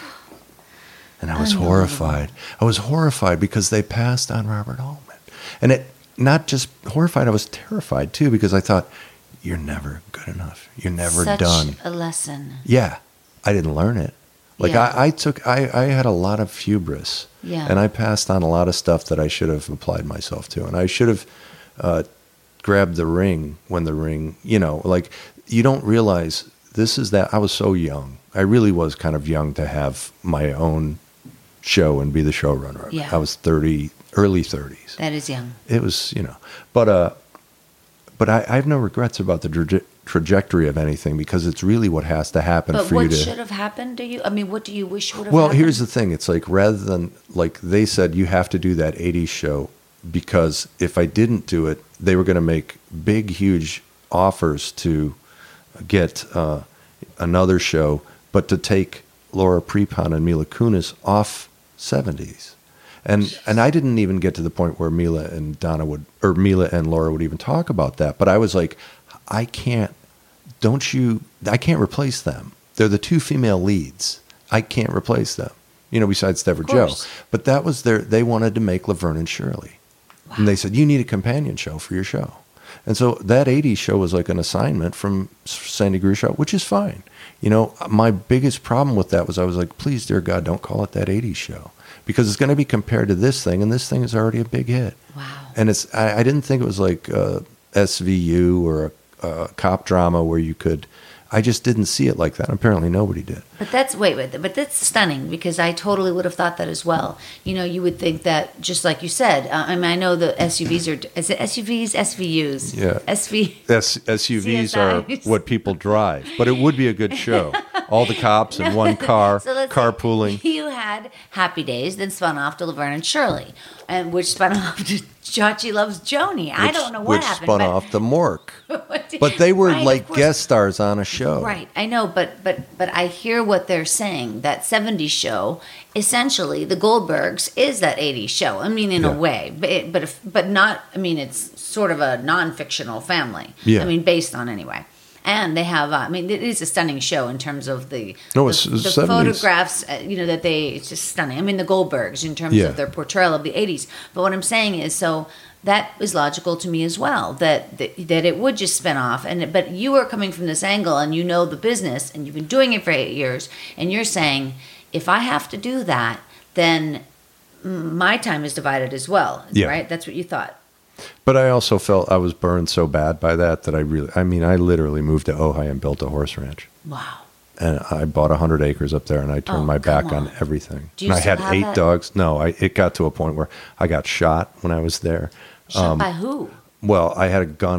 And I was horrified. I was horrified because they passed on Robert Altman. And it not just horrified, I was terrified, too, because I thought, you're never good enough. You're never done.
Such a lesson.
Yeah. I didn't learn it. Like I had a lot of hubris, and I passed on a lot of stuff that I should have applied myself to, and I should have grabbed the ring when the ring, like you don't realize this is that I was so young. I really was kind of young to have my own show and be the showrunner.
Yeah.
I was 30, early 30s.
That is young.
It was, but I have no regrets about the trajectory of anything because it's really what has to happen
But
for you
what
to.
should have happened? What do you wish would have
Well,
happened?
here's the thing. It's like rather than like they said, you have to do that 80s show because if I didn't do it, they were going to make big, huge offers to get another show, but to take Laura Prepon and Mila Kunis off 70s. And I didn't even get to the point where Mila and Laura would even talk about that. But I was like, I can't replace them. They're the two female leads. I can't replace them, besides Deborah Joe. But that was they wanted to make Laverne and Shirley. Wow. And they said, you need a companion show for your show. And so that 80s show was like an assignment from Sandy Grushow, which is fine. My biggest problem with that was I was like, please, dear God, don't call it that 80s show. Because it's going to be compared to this thing, and this thing is already a big hit. Wow. And I didn't think it was like SVU or a cop drama where you could... I just didn't see it like that. Apparently nobody did.
But but that's stunning because I totally would have thought that as well. You would think that, just like you said, I know the SUVs are... Is it SUVs? SVUs?
Yeah. SUVs
CSIs.
are what people drive. But it would be a good show. All the cops in one car, carpooling.
You had Happy Days, then spun off to Laverne and Shirley, and which spun off to Chachi Loves Joni. I don't know what happened.
Which spun off to Mork. But they were like guest stars on a show.
Right, I know, but I hear what they're saying. That 70s show, essentially, the Goldbergs is that 80s show. I mean, in a way, but not. I mean, it's sort of a non-fictional family. Yeah. I mean, based on anyway. And they have, it is a stunning show in terms of the photographs, that it's just stunning. I mean, the Goldbergs in terms of their portrayal of the 80s. But what I'm saying is, so that is logical to me as well, that it would just spin off. But you are coming from this angle and you know the business and you've been doing it for 8 years. And you're saying, if I have to do that, then my time is divided as well. Yeah. Right? That's what you thought.
But I also felt I was burned so bad by that I literally moved to Ojai and built a horse ranch.
Wow.
And I bought 100 acres up there and I turned my back on everything. And I had 8 dogs. No, it got to a point where I got shot when I was there.
Shot by who?
Well, I had a gun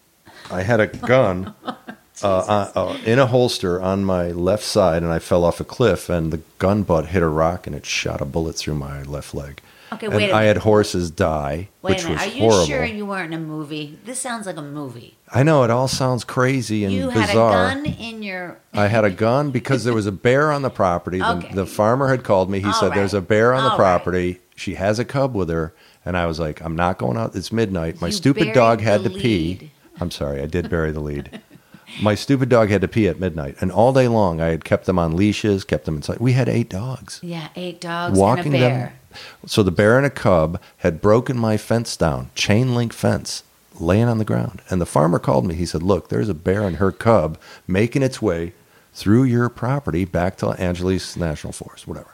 in a holster on my left side and I fell off a cliff and the gun butt hit a rock and it shot a bullet through my left leg.
Okay,
wait a minute. I had horses die, which was horrible. Are you
sure you weren't in a movie? This sounds like a movie.
I know, it all sounds crazy and bizarre.
You had a gun in your...
I had a gun because there was a bear on the property. Okay. The farmer had called me. He said, there's a bear on the property. Right. She has a cub with her. And I was like, I'm not going out. It's midnight. My stupid dog had to pee. I'm sorry, I did bury the lead. My stupid dog had to pee at midnight. And all day long, I had kept them on leashes, kept them inside. We had 8 dogs.
Yeah, 8 dogs and a bear.
So the bear and a cub had broken my fence down, chain link fence, laying on the ground. And the farmer called me. He said, look, there's a bear and her cub making its way through your property back to Angeles National Forest, whatever.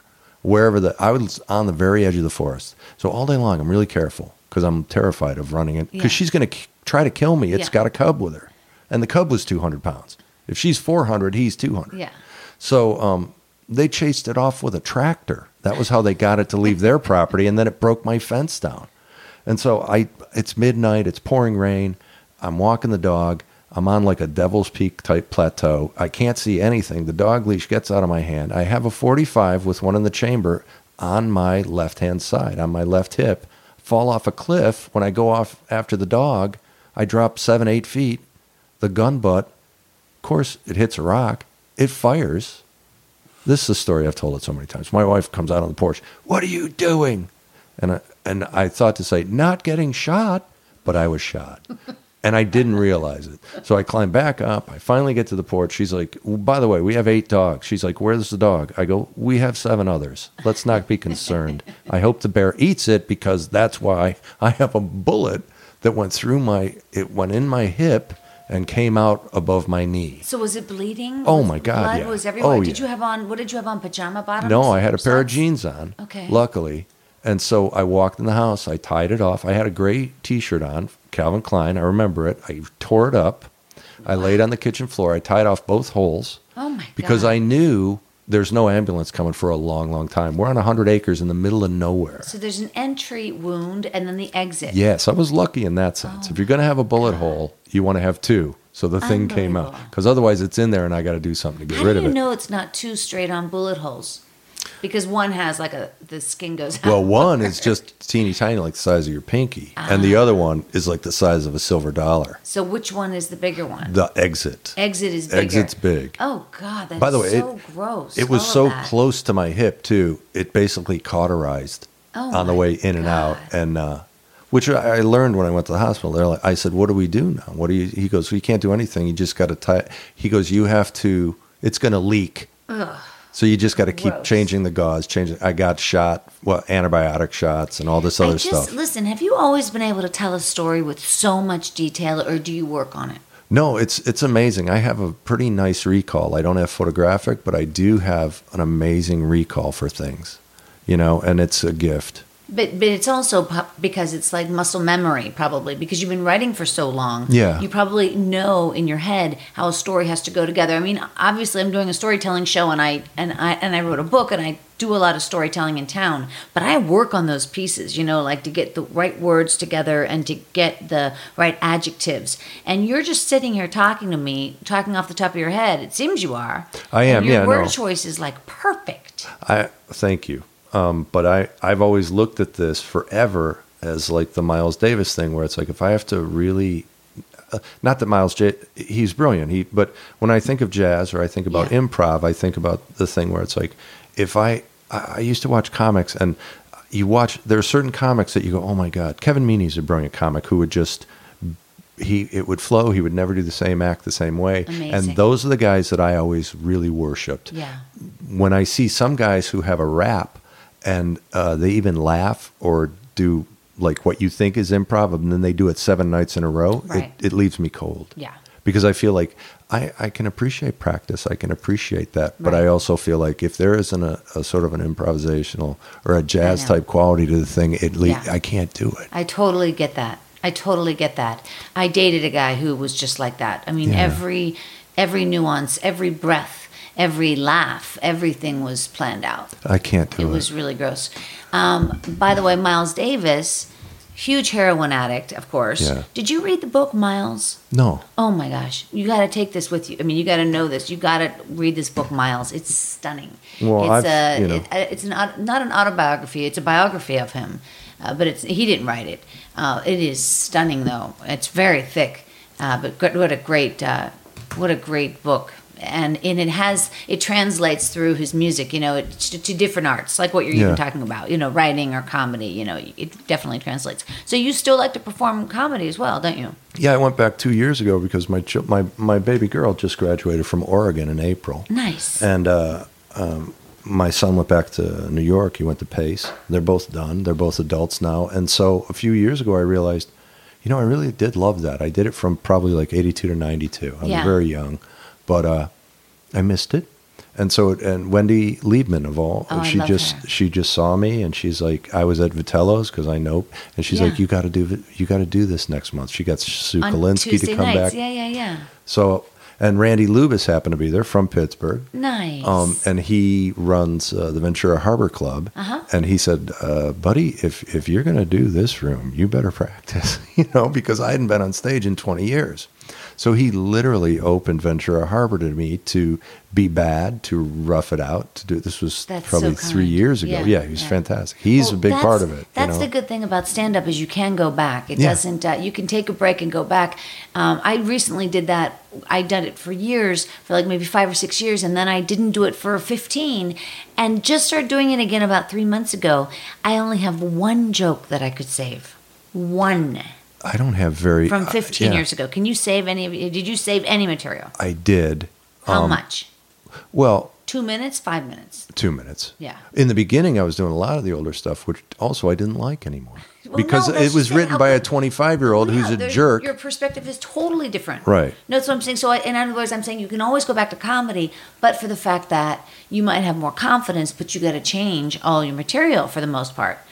I was on the very edge of the forest. So all day long, I'm really careful because I'm terrified of running in. Because she's going to try to kill me. It's got a cub with her. And the cub was 200 pounds. If she's 400, he's 200.
Yeah.
So they chased it off with a tractor. That was how they got it to leave their property, and then it broke my fence down. And so it's midnight, it's pouring rain, I'm walking the dog, I'm on like a Devil's Peak type plateau, I can't see anything, the dog leash gets out of my hand, I have a .45 with one in the chamber on my left-hand side, on my left hip, fall off a cliff, when I go off after the dog, I drop 7-8 feet, the gun butt, of course it hits a rock, it fires. This is a story I've told it so many times. My wife comes out on the porch. What are you doing? And I thought to say, not getting shot, but I was shot. And I didn't realize it. So I climb back up. I finally get to the porch. She's like, well, by the way, we have 8 dogs. She's like, where's the dog? I go, we have 7 others. Let's not be concerned. I hope the bear eats it because that's why I have a bullet that went in my hip and came out above my knee.
So was it bleeding?
Oh my God!
Blood was everywhere.
Oh,
Did you have on? What did you have on? Pajama bottoms?
No, I had a pair of jeans on.
Okay.
Luckily, and so I walked in the house. I tied it off. I had a gray T-shirt on, Calvin Klein. I remember it. I tore it up. I laid on the kitchen floor. I tied off both holes.
Oh my God!
Because I knew there's no ambulance coming for a long, long time. We're on 100 acres in the middle of nowhere.
So there's an entry wound and then the exit.
Yes, I was lucky in that sense. If you're going to have a bullet hole, you want to have two. So the thing came out.
Unbelievable.
Because otherwise it's in there and I got to do something to get
How
rid
do
of
you
it.
know it's not two straight-on bullet holes? Because one has like the skin goes out.
Well, one is just teeny tiny, like the size of your pinky. And the other one is like the size of a silver dollar.
So which one is the bigger one?
The exit.
Exit is bigger.
Exit's big.
Oh, God, that's
By the way,
so gross.
It was
all of
so
that.
close to my hip, too. It basically cauterized on the
my
way in and out.
God.
And which I learned when I went to the hospital. They're like, I said, what do we do now? What do you? He goes, well, you can't do anything. You just got to tie. He goes, you have to. It's going to leak.
Ugh.
So you just got to keep
Gross.
changing the gauze. I got shot, antibiotic shots and all this other stuff.
Listen, have you always been able to tell a story with so much detail, or do you work on it?
No, it's amazing. I have a pretty nice recall. I don't have photographic, but I do have an amazing recall for things, and it's a gift.
But it's also because it's like muscle memory, probably, because you've been writing for so long.
Yeah.
You probably know in your head how a story has to go together. I mean, obviously, I'm doing a storytelling show, and I wrote a book, and I do a lot of storytelling in town. But I work on those pieces, like to get the right words together and to get the right adjectives. And you're just sitting here talking to me, talking off the top of your head. It seems you are.
I am.
And your
Yeah,
word
no.
choice is like perfect.
Thank you. But I've always looked at this forever as like the Miles Davis thing, where it's like if I have to really, not that he's brilliant. But when I think of jazz or I think about improv, I think about the thing where it's like if I used to watch comics, and there are certain comics that you go, oh my God, Kevin Meaney's a brilliant comic who would just. It would flow. He would never do the same act the same way.
Amazing.
And those are the guys that I always really worshipped.
Yeah.
When I see some guys who have a rap and they even laugh or do like what you think is improv, and then they do it 7 nights in a row,
Right.
it leaves me cold.
Yeah.
Because I feel like I can appreciate practice. I can appreciate that. But
Right.
I also feel like if there isn't a sort of an improvisational or a jazz
I know.
type quality to the thing,
Yeah.
I can't do it.
I totally get that. I dated a guy who was just like that. I mean,
Yeah.
every nuance, every breath, every laugh, everything was planned out.
I can't do
It
it.
was really gross. By the way, Miles Davis, huge heroin addict, of course.
Yeah.
Did you read the book, Miles?
No.
Oh my gosh, you got to take this with you. I mean, you got to know this. You got to read this book, Miles. It's stunning.
Well,
It's not an autobiography. It's a biography of him, but he didn't write it. It is stunning, though. It's very thick, but what a great book. And it translates through his music, to different arts, like what you're even talking about, writing or comedy, it definitely translates. So you still like to perform comedy as well, don't you?
Yeah, I went back 2 years ago because my baby girl just graduated from Oregon in April.
Nice.
And my son went back to New York. He went to Pace. They're both done. They're both adults now. And so a few years ago, I realized, I really did love that. I did it from probably like 82 to 92. I was very young. But I missed it. And so, and Wendy Liebman of all,
I
she
love
just
her.
she just saw me, and she's like, I was at Vitello's because I know, and she's like, you got to do this next month. She got Sue
On
Kalinsky
Tuesday
to come
nights.
back.
Yeah.
So, and Randy Lubis happened to be there from Pittsburgh.
Nice.
And he runs the Ventura Harbor Club. And he said, buddy, if you're going to do this room, you better practice, because I hadn't been on stage in 20 years. So he literally opened Ventura Harbor to me to be bad, to rough it out, to do. This was
That's
probably
so
3
kind.
year ago. Yeah, he was fantastic. He's a big part of it.
That's the good thing about stand-up is you can go back. It
Yeah.
doesn't. You can take a break and go back. I recently did that. I did it for years, for like maybe 5 or 6 years, and then I didn't do it for 15, and just started doing it again about 3 months ago. I only have one joke that I could save. One.
I don't have very
From 15
yeah,
years ago. Can you save any? Did you save any material?
I did.
How much?
Well,
2 minutes? 5 minutes?
2 minutes.
Yeah.
In the beginning, I was doing a lot of the older stuff, which also I didn't like anymore.
Well,
because
no, that's
it was
just it.
written
How
by a
could-
25-year-old who's a jerk.
Your perspective is totally different.
Right.
No, that's what I'm saying. So, in other words, I'm saying you can always go back to comedy, but for the fact that you might have more confidence, but you got to change all your material for the most part.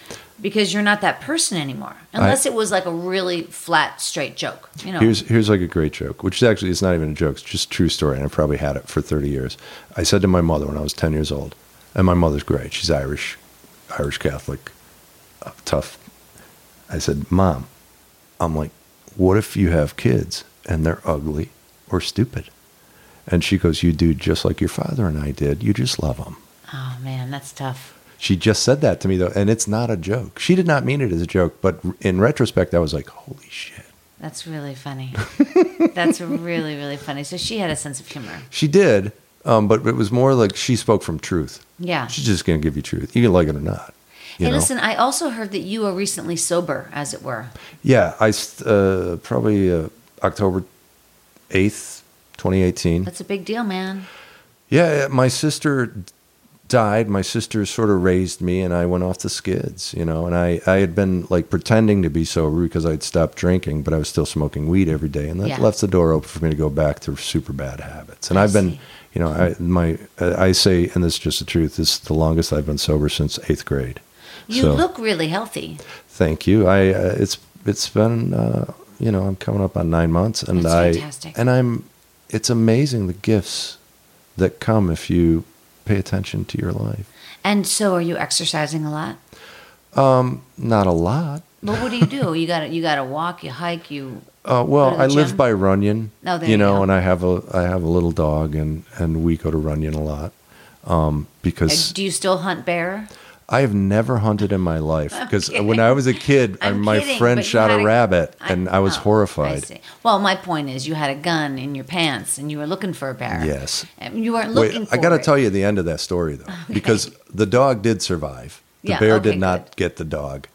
because you're not that person anymore. Unless it was like a really flat, straight joke.
Here's like a great joke, which actually is not even a joke. It's just a true story, and I probably had it for 30 years. I said to my mother when I was 10 years old, and my mother's great. She's Irish Catholic, tough. I said, Mom, I'm like, what if you have kids and they're ugly or stupid? And she goes, you do just like your father and I did. You just love them.
Oh, man, that's tough.
She just said that to me, though, and it's not a joke. She did not mean it as a joke, but in retrospect, I was like, holy shit.
That's really funny. That's really, really funny. So she had a sense of humor.
She did, but it was more like she spoke from truth.
Yeah.
She's just going to give you truth. You can like it or not.
Hey, listen, I also heard that you were recently sober, as it were.
Yeah, probably October 8th, 2018.
That's a big deal, man.
Yeah, my sister died. My sister sort of raised me, and I went off the skids, and I had been like pretending to be sober because I'd stopped drinking, but I was still smoking weed every day, and that left the door open for me to go back to super bad habits. And I've been, I say, and this is just the truth, this is the longest I've been sober since 8th grade.
You look really healthy.
Thank you. It's been, I'm coming up on 9 months, and
that's fantastic.
It's amazing the gifts that come if you pay attention to your life.
And so, are you exercising a lot?
Not a lot.
Well, what do? You gotta walk, you hike, you.
Well, I live by Runyon.
Oh, there you go.
And I have a little dog, and we go to Runyon a lot. Because
do you still hunt bear?
I have never hunted in my life because when I was a kid, my friend shot a rabbit, and I was horrified. I see.
Well, my point is, you had a gun in your pants, and you were looking for a bear.
Yes.
And you weren't looking for it.
I got to tell you the end of that story, though, because the dog did survive. The bear did not get the dog.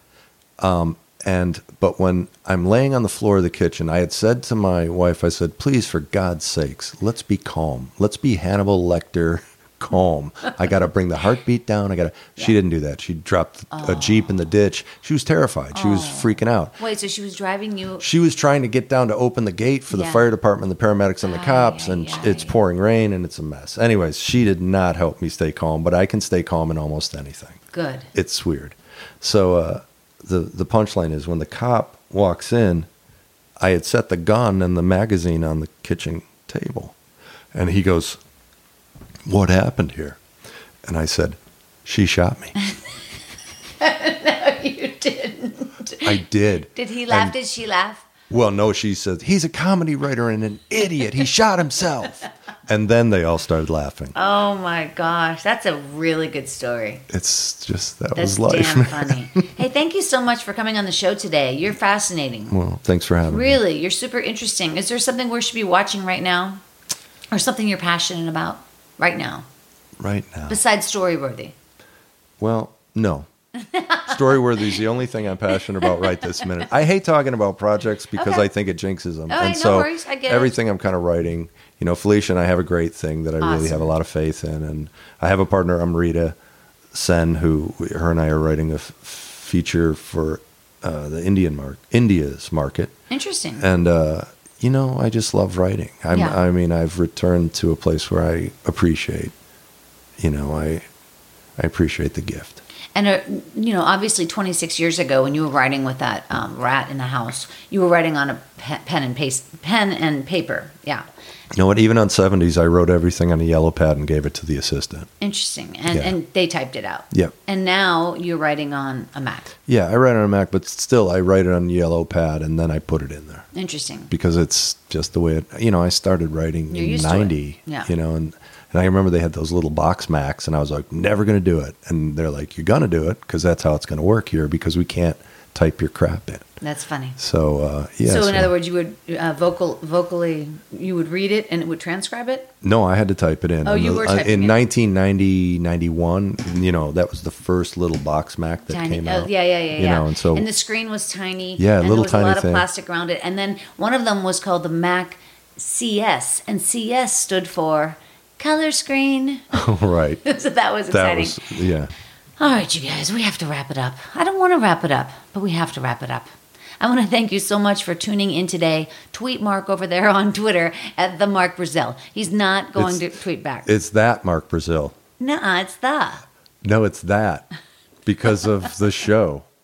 But when I'm laying on the floor of the kitchen, I had said to my wife, I said, please, for God's sakes, let's be calm. Let's be Hannibal Lecter calm. I got to bring the heartbeat down. She didn't do that. She dropped a Jeep in the ditch. She was terrified. She was freaking out.
Wait, so she was driving you?
She was trying to get down to open the gate for the fire department, the paramedics, and the cops, and it's pouring rain, and it's a mess. Anyways, she did not help me stay calm, but I can stay calm in almost anything.
Good.
It's weird. So the punchline is when the cop walks in, I had set the gun and the magazine on the kitchen table, and he goes, what happened here? And I said, she shot me.
No, you didn't.
I did.
Did he laugh? Did she laugh?
Well, no, she said, he's a comedy writer and an idiot. He shot himself. And then they all started laughing.
Oh, my gosh. That's a really good story.
It's just, that
That's
was life.
That's damn funny. Hey, thank you so much for coming on the show today. You're fascinating.
Well, thanks for having me.
Really, you're super interesting. Is there something we should be watching right now? Or something you're passionate about? Right now. Besides Storyworthy.
Well, no. Storyworthy is the only thing I'm passionate about right this minute. I hate talking about projects because I think it jinxes them.
All right,
and so
no worries. I get
everything I'm kind of writing, Felicia and I have a great thing that I really have a lot of faith in. And I have a partner, Amrita Sen, her and I are writing a feature for the India's market.
Interesting.
And, I just love writing. I've returned to a place where I appreciate, I appreciate the gift.
And, obviously 26 years ago when you were writing with that rat in the house, you were writing on a pen and paper. Yeah.
You know what? Even on 70s, I wrote everything on a yellow pad and gave it to the assistant.
Interesting. And they typed it out.
Yeah.
And now you're writing on a Mac.
Yeah, I write on a Mac, but still I write it on a yellow pad and then I put it in there.
Interesting.
Because it's just the way it, I started writing in 90, and I remember they had those little box Macs and I was like, never going to do it. And they're like, you're going to do it because that's how it's going to work here because we can't type your crap in.
That's funny.
So,
So in other words, you would vocally, you would read it and it would transcribe it?
No, I had to type it in.
Oh, you were typing
in 1990, 91, that was the first little box Mac that came out.
Yeah.
And
the screen was tiny.
Yeah,
and
little
there was
tiny
a lot
thing.
of plastic around it. And then one of them was called the Mac CS, and CS stood for color screen.
Oh, right.
So that was exciting.
Yeah.
All right, you guys, we have to wrap it up. I don't want to wrap it up, but we have to wrap it up. I want to thank you so much for tuning in today. Tweet Mark over there on Twitter at the Mark Brazil. He's not going to tweet back.
It's that Mark Brazil.
Nuh-uh, it's the.
No, it's that because of the show.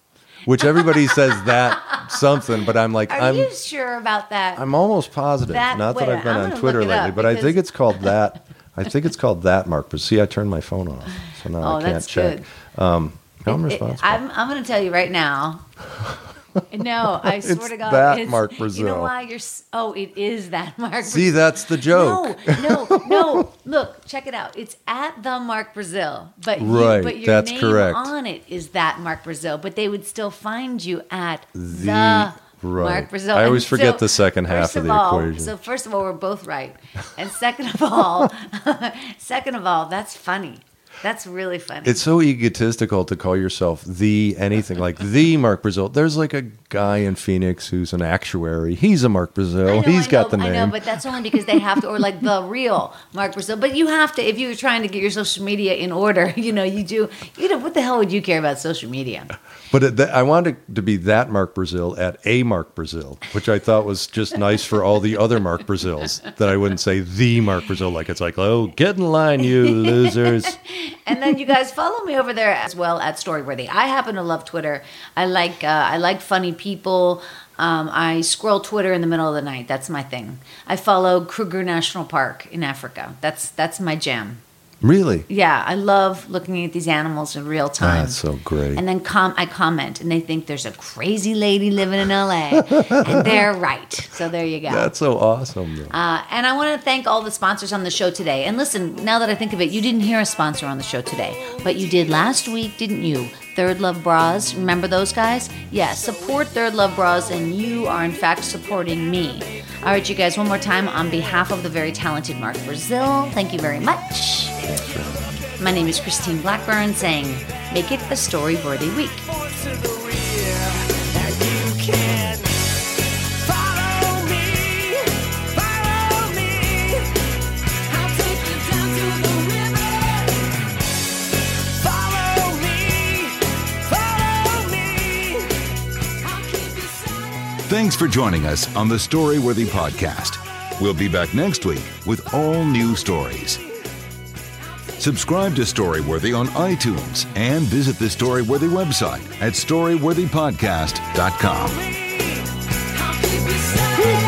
which everybody says that something, but I'm like,
Are you sure about that?
I'm almost positive. Not that I've been on Twitter lately, but I think it's called that. I think it's called that, Mark. But see, I turned my phone off, so now I can't check.
Good.
I'm responsible.
I'm going to tell you right now. No, I swear to God,
that Mark Brazil.
You know why you're? It is that Mark Brazil.
See, that's the joke.
No. Look, check it out. It's at the Mark Brazil, but your
that's
name
correct.
on it is that Mark Brazil. But they would still find you at the Mark Brazil.
I always forget the second half of the equation.
So first of all, we're both right, and second of all, that's funny. That's really funny. It's
so egotistical to call yourself the anything, like the Mark Brazil. There's like a guy in Phoenix who's an actuary. He's a Mark Brazil. He's got the name.
I know, but that's only because they have to, or like the real Mark Brazil. But you have to, if you're trying to get your social media in order, you do. What the hell would you care about social media?
But I wanted to be that Mark Brazil at a Mark Brazil, which I thought was just nice for all the other Mark Brazils, that I wouldn't say the Mark Brazil, like it's like, oh, get in line, you losers.
And then you guys follow me over there as well at Storyworthy. I happen to love Twitter. I like funny people. I scroll Twitter in the middle of the night. That's my thing. I follow Kruger National Park in Africa. That's my jam.
Really?
Yeah, I love looking at these animals in real time.
That's so great.
And then I comment, and they think there's a crazy lady living in LA, and they're right. So there you go.
That's so awesome.
And I want to thank all the sponsors on the show today. And listen, now that I think of it, you didn't hear a sponsor on the show today, but you did last week, didn't you? Third Love Bras. Remember those guys? Yes, support Third Love Bras, and you are in fact supporting me. All right, you guys, one more time on behalf of the very talented Mark Brazil, thank you very much. My name is Christine Blackburn, saying, make it a story-worthy week.
Thanks for joining us on the Storyworthy Podcast. We'll be back next week with all new stories. Subscribe to Storyworthy on iTunes and visit the Storyworthy website at storyworthypodcast.com.